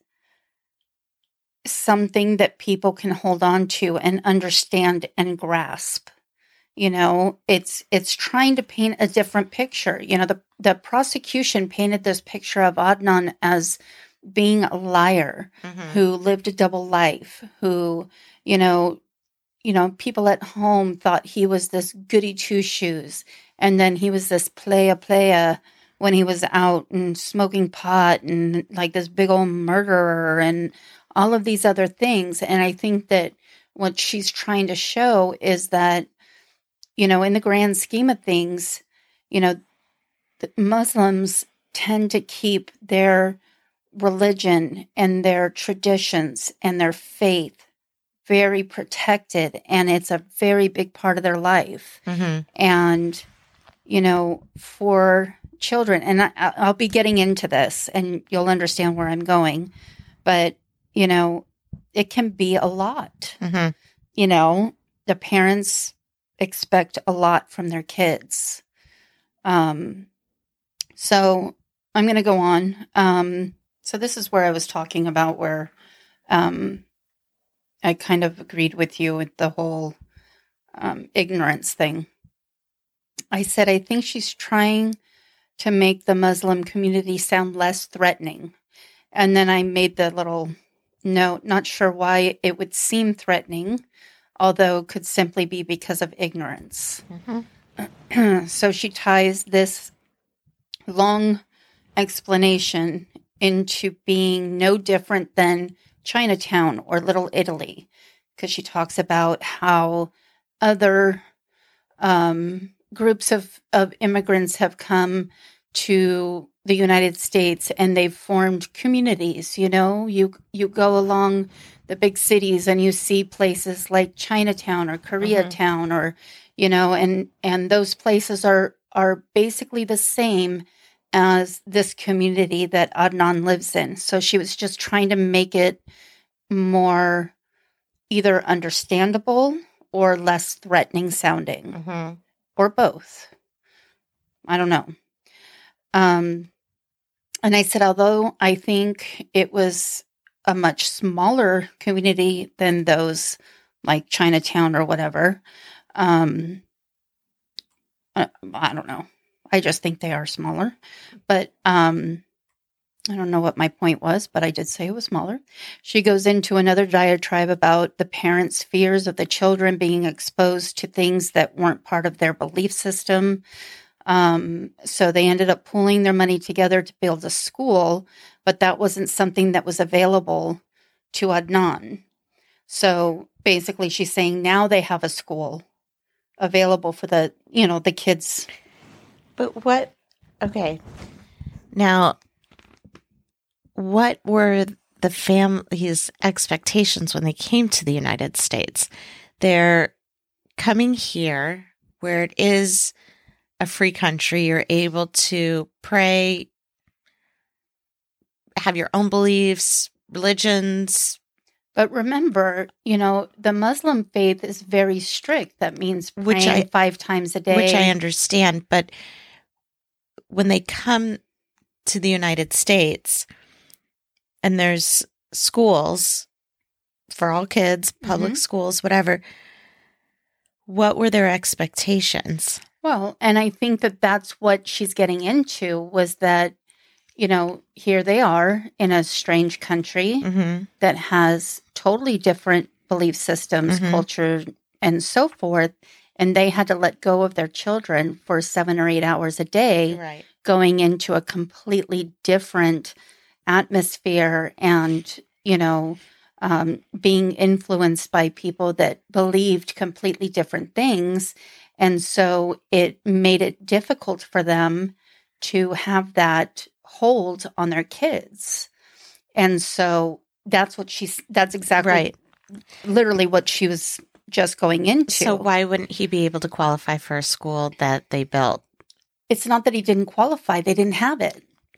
something that people can hold on to and understand and grasp. You know, it's it's trying to paint a different picture. You know, the the prosecution painted this picture of Adnan as being a liar, Mm-hmm. who lived a double life, who, you know, you know, people at home thought he was this goody two shoes, and then he was this playa playa when he was out and smoking pot and like this big old murderer and all of these other things. And I think that what she's trying to show is that, you know, in the grand scheme of things, you know, the Muslims tend to keep their religion and their traditions and their faith very protected, and it's a very big part of their life. Mm-hmm. And, you know, for children, and I, I'll be getting into this and you'll understand where I'm going, but, you know, it can be a lot. Mm-hmm. You know, the parents expect a lot from their kids. Um, so I'm going to go on. Um, so this is where I was talking about where um, I kind of agreed with you with the whole um, ignorance thing. I said, I think she's trying to make the Muslim community sound less threatening. And then I made the little note, not sure why it would seem threatening, although it could simply be because of ignorance. Mm-hmm. So she ties this long explanation into being no different than Chinatown or Little Italy, because she talks about how other um, groups of, of immigrants have come to the United States and they've formed communities. You know, you you go along the big cities and you see places like Chinatown or Koreatown, mm-hmm. or, you know, and, and those places are, are basically the same as this community that Adnan lives in. So she was just trying to make it more either understandable or less threatening sounding, Mm-hmm. or both. I don't know. Um, and I said, although I think it was a much smaller community than those like Chinatown or whatever, um, I, I don't know. I just think they are smaller. But um, I don't know what my point was, but I did say it was smaller. She goes into another diatribe about the parents' fears of the children being exposed to things that weren't part of their belief system. Um, so they ended up pooling their money together to build a school, but that wasn't something that was available to Adnan. So basically she's saying now they have a school available for the, you know, the kids. But what, okay. Now, what were the family's expectations when they came to the United States? They're coming here where it is a free country. You're able to pray, have your own beliefs, religions. But remember, you know, the Muslim faith is very strict. That means praying Which I- five times a day. Which I understand. But when they come to the United States and there's schools for all kids, public Mhm. schools, whatever, what were their expectations? Well, and I think that that's what she's getting into was that, you know, here they are in a strange country Mm-hmm. that has totally different belief systems, Mhm. culture, and so forth. And they had to let go of their children for seven or eight hours a day, Right. going into a completely different atmosphere and, you know, um, being influenced by people that believed completely different things. And so it made it difficult for them to have that hold on their kids. And so that's what she's, that's exactly Right. literally what she was just going into. So why wouldn't he be able to qualify for a school that they built? It's not that he didn't qualify, they didn't have it.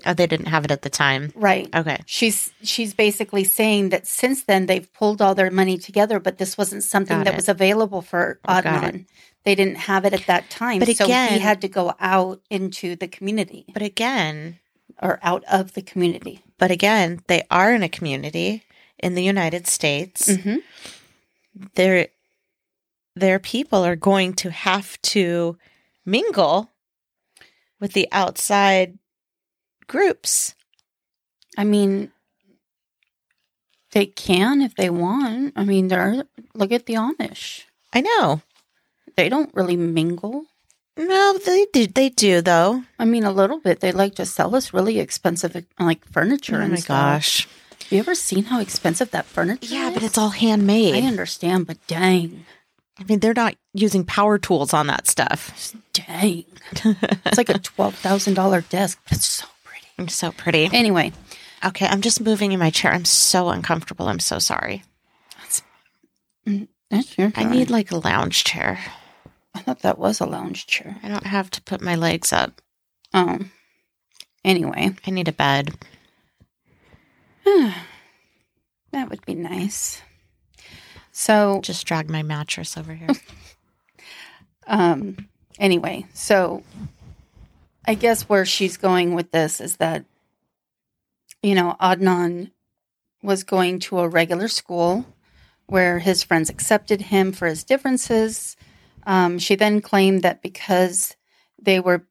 Oh, they didn't have it at the time. Right. Okay. She's she's basically saying that since then they've pulled all their money together, but this wasn't something Got that it. was available for Got it. Adnan. They didn't have it at that time. But so he again- had to go out into the community But again, or out of the community. but again, they are in a community in the United States. Mm-hmm. Their their people are going to have to mingle with the outside groups. I mean, they can if they want. I mean, they're look at the Amish. I know. They don't really mingle. No, they do. They do though. I mean, a little bit. They like to sell us really expensive, like furniture. Oh and my stuff. gosh. Have you ever seen how expensive that furniture Yeah, is? but it's all handmade. I understand, but dang, I mean, they're not using power tools on that stuff. dang, it's like a twelve thousand dollar desk, but it's so pretty. It's so pretty. Anyway, Okay, I'm just moving in my chair. I'm so uncomfortable. I'm so sorry. that's your I turn. need like a lounge chair. I thought that was a lounge chair. I don't have to put my legs up. Oh, anyway, I need a bed. that would be nice. So, Just drag my mattress over here. um, anyway, so I guess where she's going with this is that, you know, Adnan was going to a regular school where his friends accepted him for his differences. Um, she then claimed that because they were,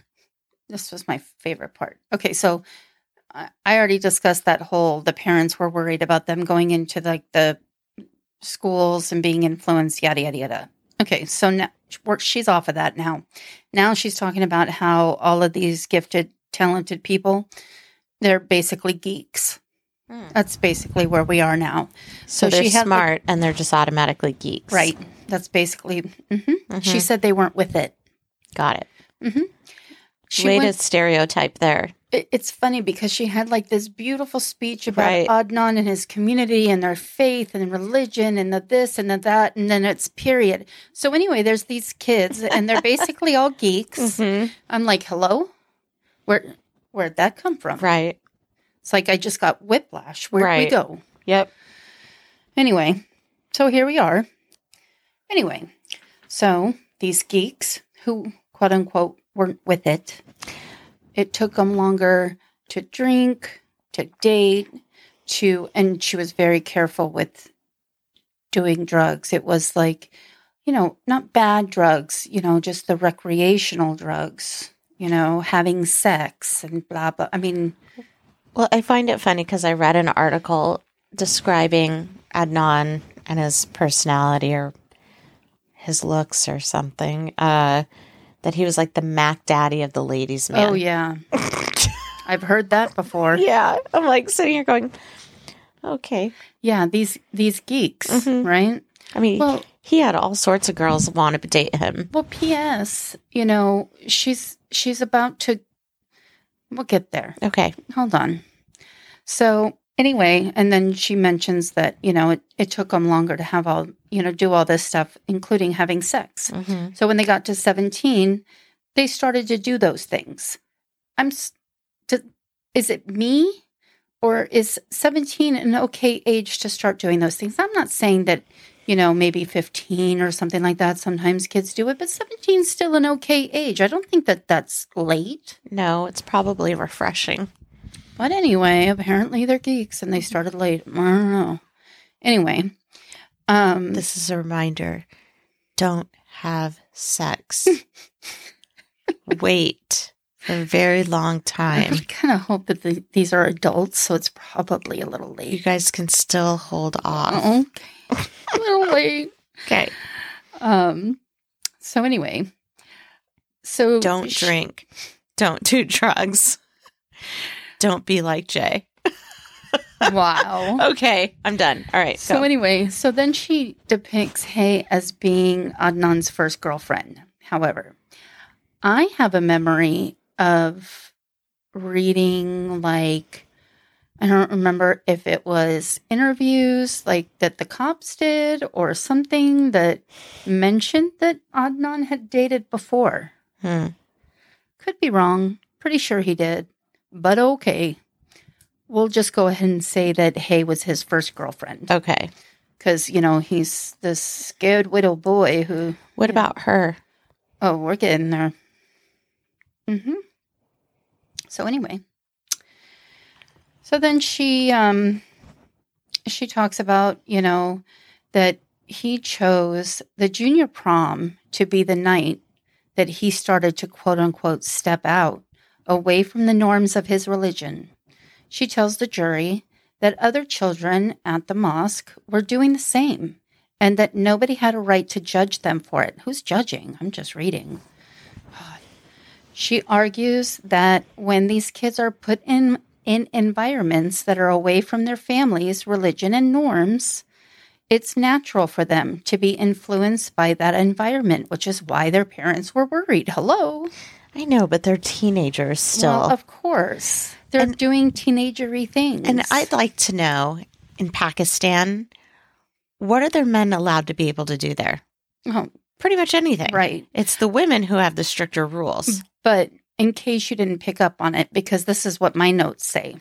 this was my favorite part. Okay, so I I already discussed that whole, the parents were worried about them going into like the schools and being influenced, yada, yada, yada. Okay, so now she's off of that now. Now she's talking about how all of these gifted, talented people, they're basically geeks. Hmm. That's basically where we are now. So, So they're she had, like- smart and they're just automatically geeks. Right. That's basically, mhm. Mhm. She said they weren't with it. Got it. She Way went- to stereotype there. it- it's funny because she had like this beautiful speech about Right. Adnan and his community and their faith and religion and the this and the that, and then it's period. So anyway, there's these kids and they're basically all geeks. Mm-hmm. I'm like, hello, where where'd that come from? Right. It's like I just got whiplash. Where'd we Right. go? Yep. Anyway, so here we are. Anyway, so these geeks who quote unquote weren't with it, it took them longer to drink, to date, to, and she was very careful with doing drugs. It was like, you know, not bad drugs, you know, just the recreational drugs, you know, having sex and blah, blah. I mean, Well, I find it funny because I read an article describing Adnan and his personality or his looks or something. Uh, that he was like the Mac Daddy of the ladies' man. oh, yeah. I've heard that before. Yeah. I'm like sitting here going, okay. Yeah, these these geeks, Mhm. right? I mean, Well- he had all sorts of girls want to date him. Well, P S, you know, she's she's about to we'll get there. Okay. Hold on. So, anyway, and then she mentions that, you know, it, it took them longer to have all, you know, do all this stuff, including having sex. Mm-hmm. So when they got to seventeen, they started to do those things. I'm s- to, is it me or is seventeen an okay age to start doing those things? I'm not saying that, you know, maybe fifteen or something like that. Sometimes kids do it, but seventeen is still an okay age. I don't think that that's late. No, it's probably refreshing. But anyway, apparently they're geeks and they started late. I don't know. Anyway, um, This is a reminder. Don't have sex. Wait for a very long time. I kind of hope that the, these are adults, so it's probably a little You late. guys can still hold off. Okay, a little late. Okay. Um. So anyway, so Don't sh- drink. Don't do drugs. Don't be like Jay. Wow. Okay, I'm done. All right. So go. anyway, so then she depicts Hay as being Adnan's first girlfriend. However, I have a memory of reading, like, I don't remember if it was interviews like that the cops did or something that mentioned that Adnan had dated before. Hmm. Could be wrong. Pretty sure he did. but okay. We'll just go ahead and say that Hay was his first girlfriend. Okay. Because, you know, he's this scared widow boy who... What about her? Oh, we're getting there. Mm-hmm. So anyway. So then she, um, she talks about, you know, that he chose the junior prom to be the night that he started to quote unquote step out away from the norms of his religion. She tells the jury that other children at the mosque were doing the same and that nobody had a right to judge them for it. Who's judging? I'm just reading. God. She argues that when these kids are put in, in environments that are away from their families, religion, and norms, it's natural for them to be influenced by that environment, which is why their parents were worried. Hello? I know, but they're teenagers still. Well, of course. They're and, doing teenagery things. And I'd like to know, in Pakistan, what are their men allowed to be able to do there? Oh, pretty much anything. Right. It's the women who have the stricter rules. But in case you didn't pick up on it, because this is what my notes say.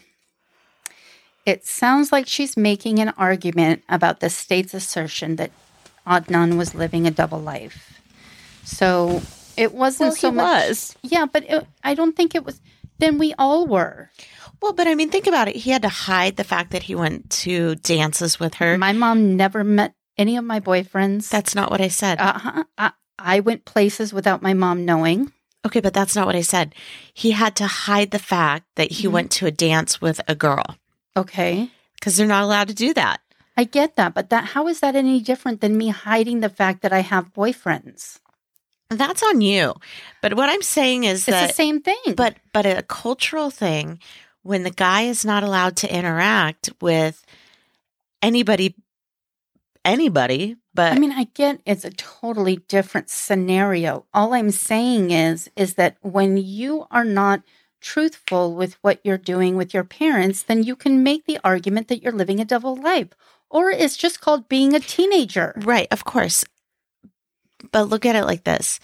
It sounds like she's making an argument about the state's assertion that Adnan was living a double life. So it wasn't well, so he much. Was. Yeah, but it, I don't think it was. Then we all were. Well, but I mean, think about it. He had to hide the fact that he went to dances with her. My mom never met any of my boyfriends. That's not what I said. Uh-huh. I, I went places without my mom knowing. Okay, but that's not what I said. He had to hide the fact that he mm-hmm. went to a dance with a girl. Okay. Because they're not allowed to do that. I get that, but that how is that any different than me hiding the fact that I have boyfriends? That's on you. But what I'm saying is it's that... It's the same thing. But but a cultural thing, when the guy is not allowed to interact with anybody, anybody, but... I mean, I get it's a totally different scenario. All I'm saying is, is that when you are not truthful with what you're doing with your parents, then you can make the argument that you're living a double life. Or it's just called being a teenager. Right, of course. But look at it like this.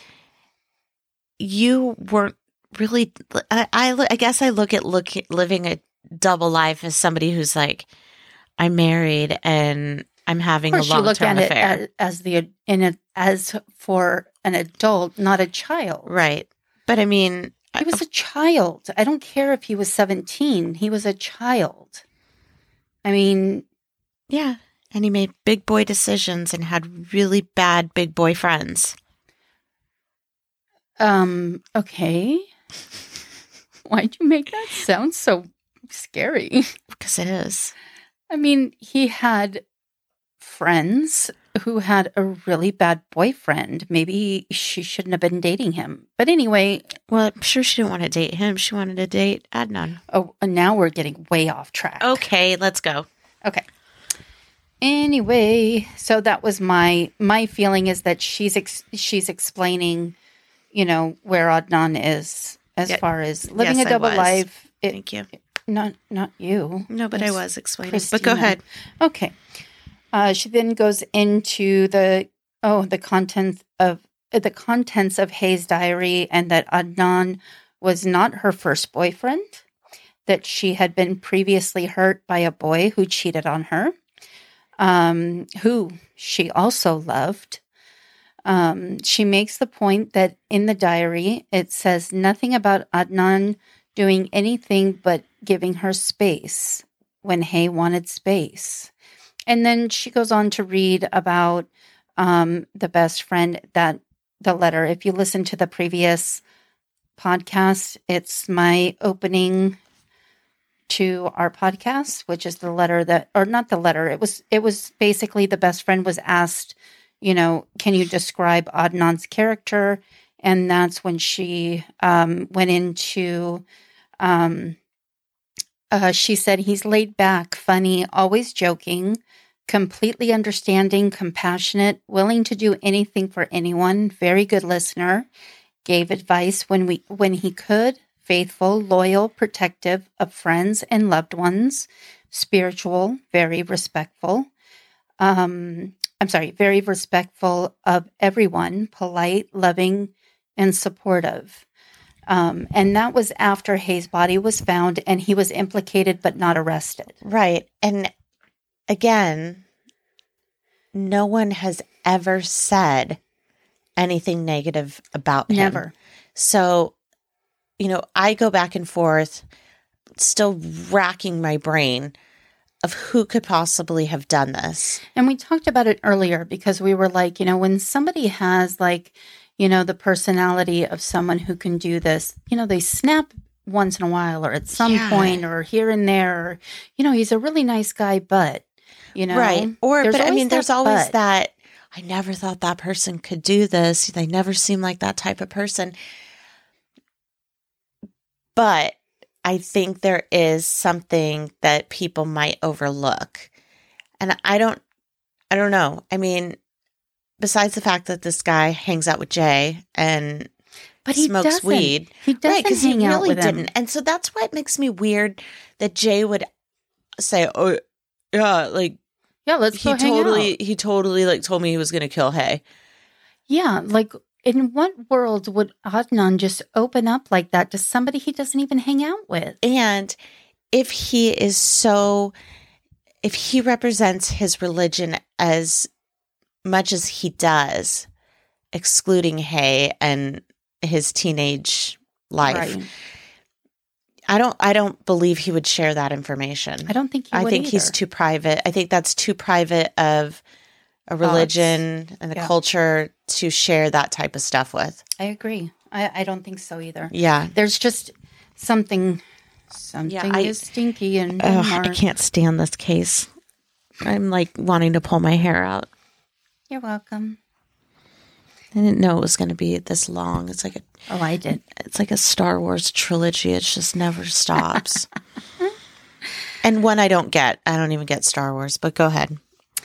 You weren't really, I, I, I guess I look at look, living a double life as somebody who's like, I'm married and I'm having a long-term affair. As, as the in a, as for an adult, not a child. Right. But I mean... He was a child. I don't care if he was seventeen. He was a child. I mean... Yeah. And he made big boy decisions and had really bad big boy friends. Um, okay. Why'd you make that sound so scary? Because it is. I mean, he had friends who had a really bad boyfriend. Maybe she shouldn't have been dating him. But anyway... Well, I'm sure she didn't want to date him. She wanted to date Adnan. Oh, and now we're getting way off track. Okay, let's go. Okay. Anyway, so that was my my feeling is that she's ex- she's explaining, you know, where Adnan is as yeah. far as living yes, a double life. It, Thank you. Not not you. No, but I was explaining. Christina. But go ahead. Okay. Uh, she then goes into the oh the contents of uh, the contents of Hay's diary and that Adnan was not her first boyfriend, that she had been previously hurt by a boy who cheated on her. Um, who she also loved. Um, she makes the point that in the diary, it says nothing about Adnan doing anything but giving her space when Hay wanted space. And then she goes on to read about um, the best friend, that the letter. If you listen to the previous podcast, it's my opening to our podcast, which is the letter that, or not the letter, it was, it was basically the best friend was asked, you know, can you describe Adnan's character? And that's when she um, went into, um, uh, she said, he's laid back, funny, always joking, completely understanding, compassionate, willing to do anything for anyone, very good listener, gave advice when we, when he could, faithful, loyal, protective of friends and loved ones, spiritual, very respectful. Um, I'm sorry, very respectful of everyone, polite, loving, and supportive. Um, and that was after Hayes' body was found and he was implicated but not arrested. Right. And again, no one has ever said anything negative about him. Never. So, you know, I go back and forth, still racking my brain of who could possibly have done this. And we talked about it earlier because we were like, you know, when somebody has like, you know, the personality of someone who can do this, you know, they snap once in a while or at some Yeah. point or here and there, or, you know, he's a really nice guy, but, you know. Right. Or, there's but I always mean, there's that always but. that, I never thought that person could do this. They never seemed like that type of person. But I think there is something that people might overlook. And I don't, I don't know. I mean, besides the fact that this guy hangs out with Jay and But he smokes doesn't. weed. He doesn't Right, because hang he out really with him. didn't. And so that's why it makes me weird that Jay would say, oh, yeah, like, Yeah, let's he go hang totally, out. he totally like told me he was going to kill Hay. Yeah, like in what world would Adnan just open up like that to somebody he doesn't even hang out with? And if he is so, if he represents his religion as much as he does, excluding Hay and his teenage life, Right. I don't, I don't believe he would share that information. I don't think he I would think either. he's too private. I think that's too private of a religion and a Yeah. culture to share that type of stuff with. I agree. I, I don't think so either. Yeah. There's just something, something Yeah, I- is stinky in Ugh, Denmark. I can't stand this case. I'm like wanting to pull my hair out. You're welcome. I didn't know it was going to be this long. It's like a, Oh, I did. it's like a Star Wars trilogy. It just never stops. And one I don't get. I don't even get Star Wars, but go ahead.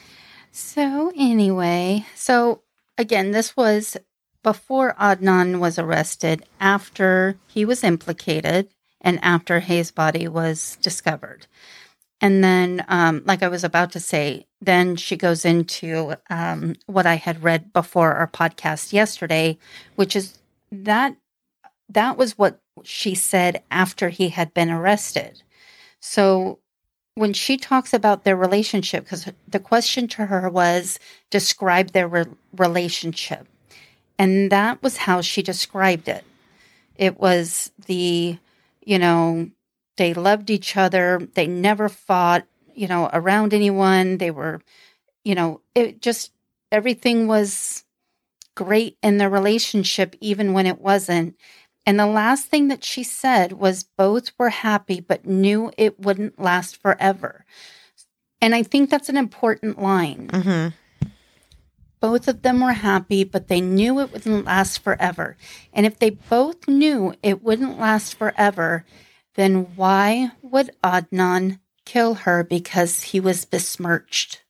So anyway, so again, this was before Adnan was arrested, after he was implicated, and after Hayes' body was discovered. And then, um, like I was about to say, then she goes into um, what I had read before our podcast yesterday, which is that that was what she said after he had been arrested. So when she talks about their relationship, because the question to her was, describe their re- relationship. And that was how she described it. It was the, you know, they loved each other. They never fought, you know, around anyone. They were, you know, it just, everything was great in their relationship, even when it wasn't. And the last thing that she said was both were happy, but knew it wouldn't last forever. And I think that's an important line. Mm-hmm. Both of them were happy, but they knew it wouldn't last forever. And if they both knew it wouldn't last forever, then why would Adnan kill her because he was besmirched?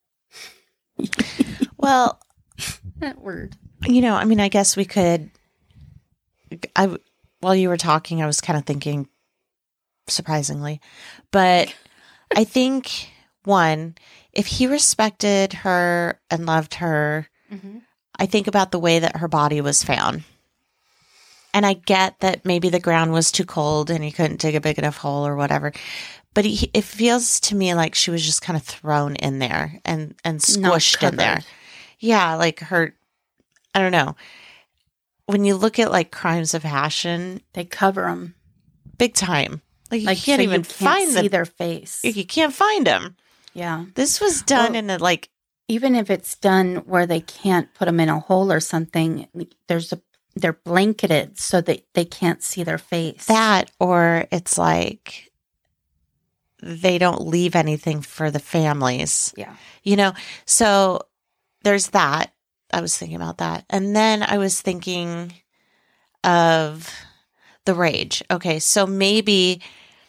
Well, That word. you know, I mean, I guess we could. I while you were talking, I was kind of thinking, surprisingly, but I think one, if he respected her and loved her, Mm-hmm. I think about the way that her body was found. And I get that maybe the ground was too cold and he couldn't dig a big enough hole or whatever. But he, it feels to me like she was just kind of thrown in there and, and Not squished in there. covered. Yeah, like her, I don't know. When you look at like crimes of passion, They cover them. big time. Like you Like, can't so even you can't find see them. their face. You can't find them. Yeah. This was done Well- in a like, Even if it's done where they can't put them in a hole or something, there's a they're blanketed so that they can't see their face. that, or it's like they don't leave anything for the families. Yeah. You know, so there's that. I was thinking about that. And then I was thinking of the rage. Okay, so maybe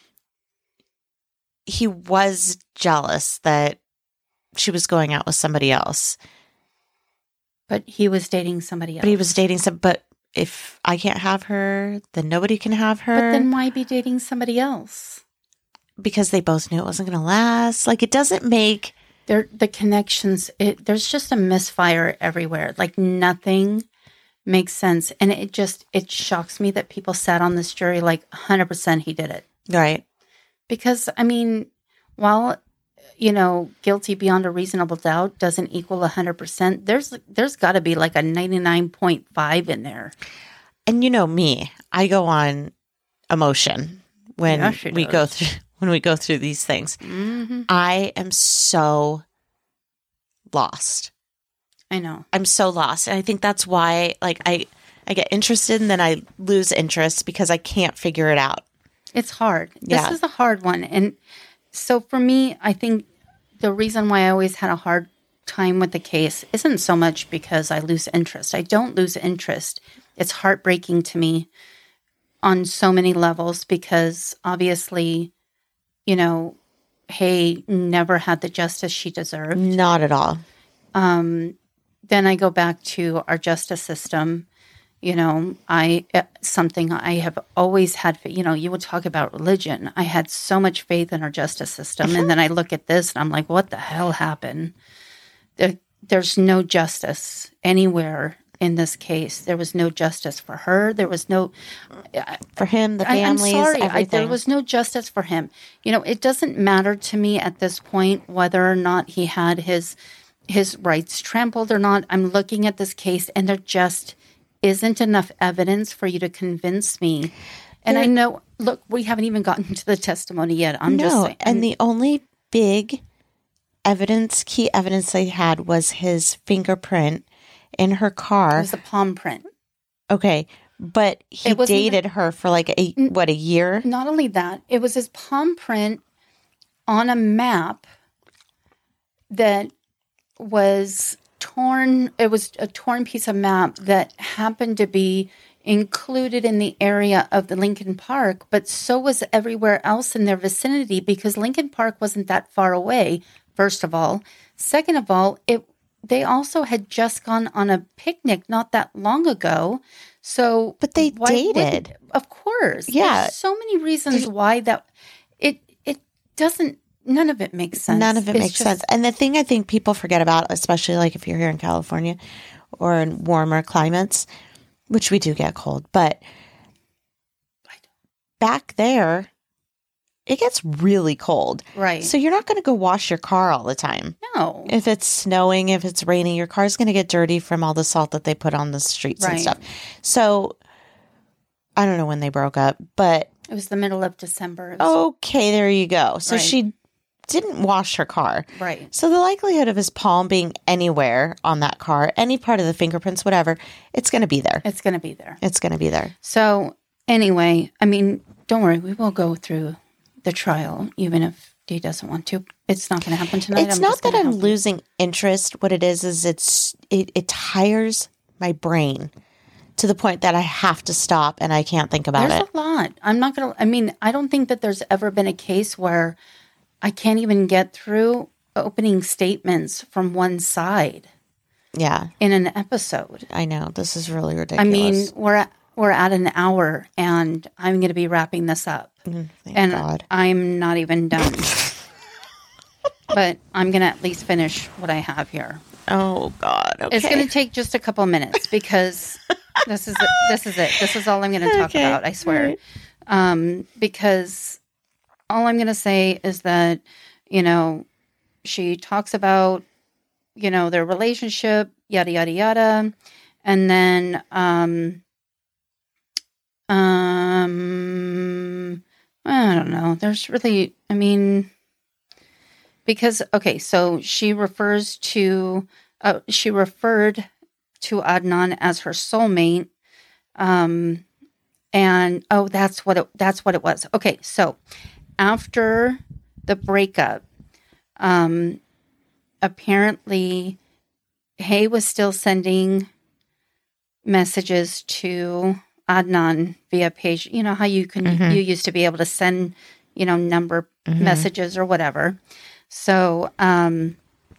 he was jealous that she was going out with somebody else, But he was dating somebody else. but he was dating some, but if I can't have her, then nobody can have her. But then why be dating somebody else? Because they both knew it wasn't going to last. Like, it doesn't make... There, the connections, it, there's just a misfire everywhere. Like nothing makes sense. And it just, it shocks me that people sat on this jury like one hundred percent he did it. Right. Because, I mean, while, you know, guilty beyond a reasonable doubt doesn't equal one hundred percent, there's there's got to be like a ninety-nine point five in there. And you know me, I go on emotion when Yeah, she we does. go through when we go through these things. Mm-hmm. I am so lost. I know. I'm so lost. And I think that's why like I I get interested and then I lose interest because I can't figure it out. It's hard. This Yeah. is a hard one. And so for me, I think the reason why I always had a hard time with the case isn't so much because I lose interest. I don't lose interest. It's heartbreaking to me on so many levels because obviously, you know, Hay never had the justice she deserved. Not at all. Um, then I go back to our justice system. You know, I uh, something I have always had. You know, you would talk about religion. I had so much faith in our justice system, and then I look at this, and I'm like, "What the hell happened?" There, there's no justice anywhere in this case. There was no justice for her. There was no For him, the I, I'm families, sorry. I, everything. there was no justice for him. You know, it doesn't matter to me at this point whether or not he had his his rights trampled or not. I'm looking at this case, and there just isn't enough evidence for you to convince me. And There- I know, look, we haven't even gotten to the testimony yet. I'm no, just saying. and the only big evidence, key evidence they had was his fingerprint in her it car. was the palm print. Okay, but he It wasn't dated her for like a what a year. Not only that, it was his palm print on a map that was torn. It was a torn piece of map that happened to be included in the area of the Lincoln Park, but so was everywhere else in their vicinity because Lincoln Park wasn't that far away, first of all. Second of all, it they also had just gone on a picnic not that long ago. So But they why dated. wouldn't- Of course. Yeah. There's so many reasons why that it it doesn't none of it makes sense. None of it It's makes just- sense. And the thing I think people forget about, especially like if you're here in California or in warmer climates, which we do get cold, but back there, it gets really cold. Right. So you're not going to go wash your car all the time. No. If it's snowing, if it's raining, your car's going to get dirty from all the salt that they put on the streets and Right. stuff. So I don't know when they broke up, but It was the middle of December. It was- okay, there you go. So Right. she didn't wash her car. Right. So the likelihood of his palm being anywhere on that car, any part of the fingerprints, whatever, it's going to be there. It's going to be there. It's going to be there. So anyway, I mean, don't worry. We will go through the trial, even if Dee doesn't want to. It's not going to happen tonight. It's I'm not just that gonna I'm help you. losing interest. What it is is it's it, it tires my brain to the point that I have to stop and I can't think about There's it. a lot. I'm not going to, I mean, I don't think that there's ever been a case where I can't even get through opening statements from one side Yeah, in an episode. I know. This is really I ridiculous. mean, we're at, we're at an hour and I'm going to be wrapping this up. Mm, thank and God. I'm not even done. But I'm going to at least finish what I have here. Oh God. Okay. It's going to take just a couple minutes because this is it. This is it. This is all I'm going to talk Okay. about. I swear. All right. Um, because all I'm going to say is that, you know, she talks about, you know, their relationship, yada yada yada, and then um, um, I don't know. There's really, I mean. Because, okay, so she refers to, uh, she referred to Adnan as her soulmate. Um, and, oh, that's what it, that's what it was. Okay, so after the breakup, um, apparently Hay was still sending messages to Adnan via page. You know how you can, Mhm. you used to be able to send, you know, number Mhm. messages or whatever. So, um,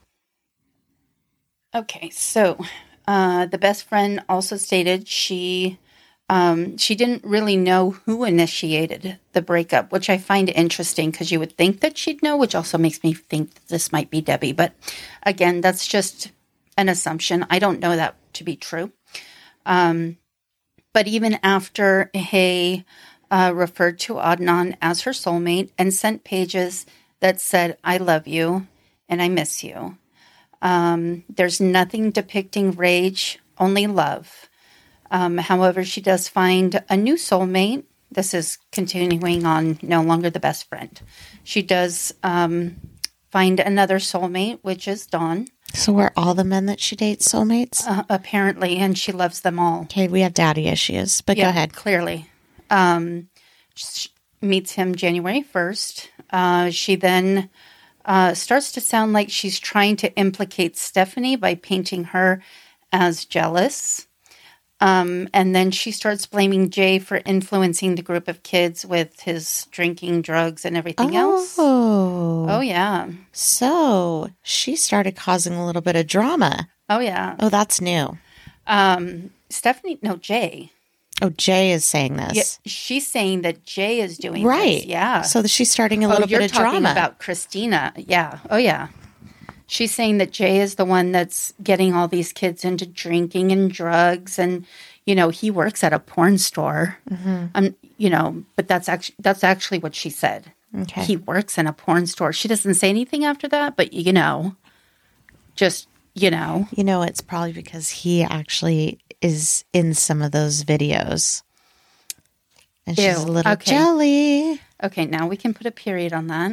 okay, so uh, the best friend also stated she um, she didn't really know who initiated the breakup, which I find interesting because you would think that she'd know, which also makes me think that this might be Debbie. But again, that's just an assumption. I don't know that to be true. Um, but even after Hay uh, referred to Adnan as her soulmate and sent pages that said, I love you and I miss you. Um, there's nothing depicting rage, only love. Um, however, she does find a new soulmate. This is continuing on, no longer the best friend. She does um, find another soulmate, which is Dawn. So were all the men that she dates soulmates? Uh, apparently, and she loves them all. Okay, we have daddy issues, but Yeah, go ahead. Clearly. Um, she meets him January first. Uh, she then uh, starts to sound like she's trying to implicate Stephanie by painting her as jealous. Um, and then she starts blaming Jay for influencing the group of kids with his drinking, drugs, and everything oh. else. Oh, yeah. So she started causing a little bit of drama. Oh, yeah. Oh, that's new. Um, Stephanie, no, Jay. Oh, Jay is saying this. Yeah, she's saying that Jay is doing right. this. Yeah. So that she's starting a little oh, you're bit of talking drama. about Christina. Yeah. Oh, yeah. She's saying that Jay is the one that's getting all these kids into drinking and drugs, and you know he works at a porn store. Mm-hmm. Um, you know, but that's actually that's actually what she said. Okay. He works in a porn store. She doesn't say anything after that, but you know, just you know, you know, it's probably because he actually is in some of those videos, and she's Ew. a little Okay. jelly. Okay, now we can put a period on that.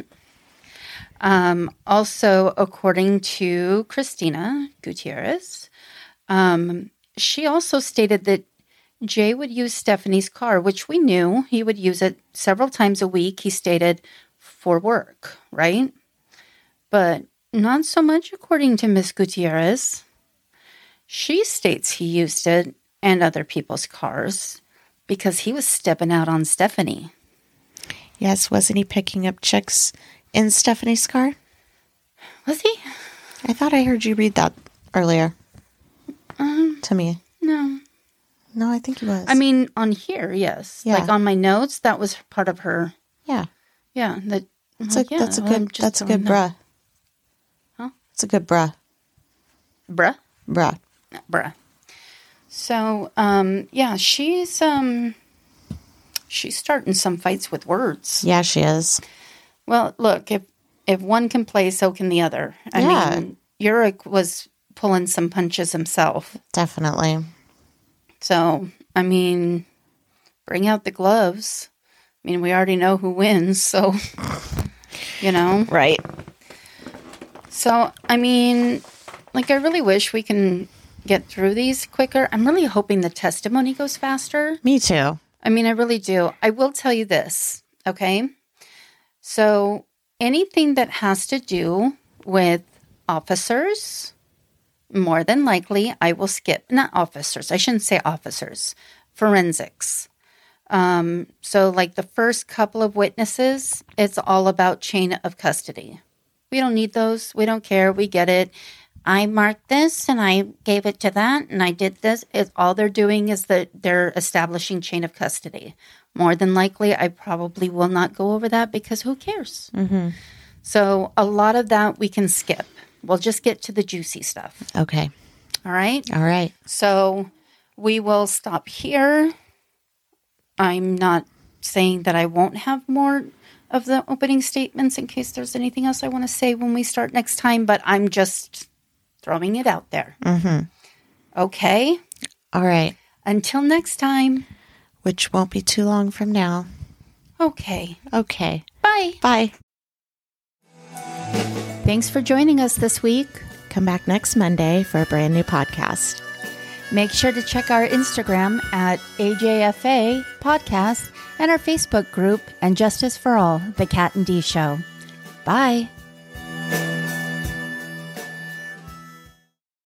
Um, also, according to Christina Gutierrez, um, she also stated that Jay would use Stephanie's car, which we knew. He would use it several times a week, he stated, for work, right? But not so much according to Miss Gutierrez. She states he used it and other people's cars because he was stepping out on Stephanie. Yes, wasn't he picking up chicks in Stephanie's car? Was he? I thought I heard you read that earlier Um, to me. no. No, I think he was. I mean, on here, yes. Yeah. Like on my notes, that was part of her. yeah, Yeah, that. that's like, a yeah, that's a well, I'm good just that's a throwing good that- bruh. Huh? It's a good bruh, Bruh, bruh. bruh. So, um, yeah, she's um, she's starting some fights with words. Yeah, she is. Well, look, if if one can play, so can the other. I Yeah. mean, Urich was pulling some punches himself. Definitely. So, I mean, bring out the gloves. I mean, we already know who wins, so you know. Right. So, I mean, like, I really wish we can get through these quicker. I'm really hoping the testimony goes faster. Me too. I mean, I really do. I will tell you this, okay? So, anything that has to do with officers, more than likely, I will skip. Not officers. I shouldn't say officers. Forensics. Um, so, like the first couple of witnesses, it's all about chain of custody. We don't need those. We don't care. We get it. I marked this and I gave it to that and I did this. It's all they're doing is that they're establishing chain of custody. More than likely, I probably will not go over that because who cares? Mm-hmm. So a lot of that we can skip. We'll just get to the juicy stuff. Okay. All right. All right. So we will stop here. I'm not saying that I won't have more of the opening statements in case there's anything else I want to say when we start next time, but I'm just throwing it out there. Mm-hmm. Okay. All right. Until next time. Which won't be too long from now. Okay. Okay. Bye. Bye. Thanks for joining us this week. Come back next Monday for a brand new podcast. Make sure to check our Instagram at A J F A Podcast and our Facebook group and Justice for All, The Cat and D Show. Bye.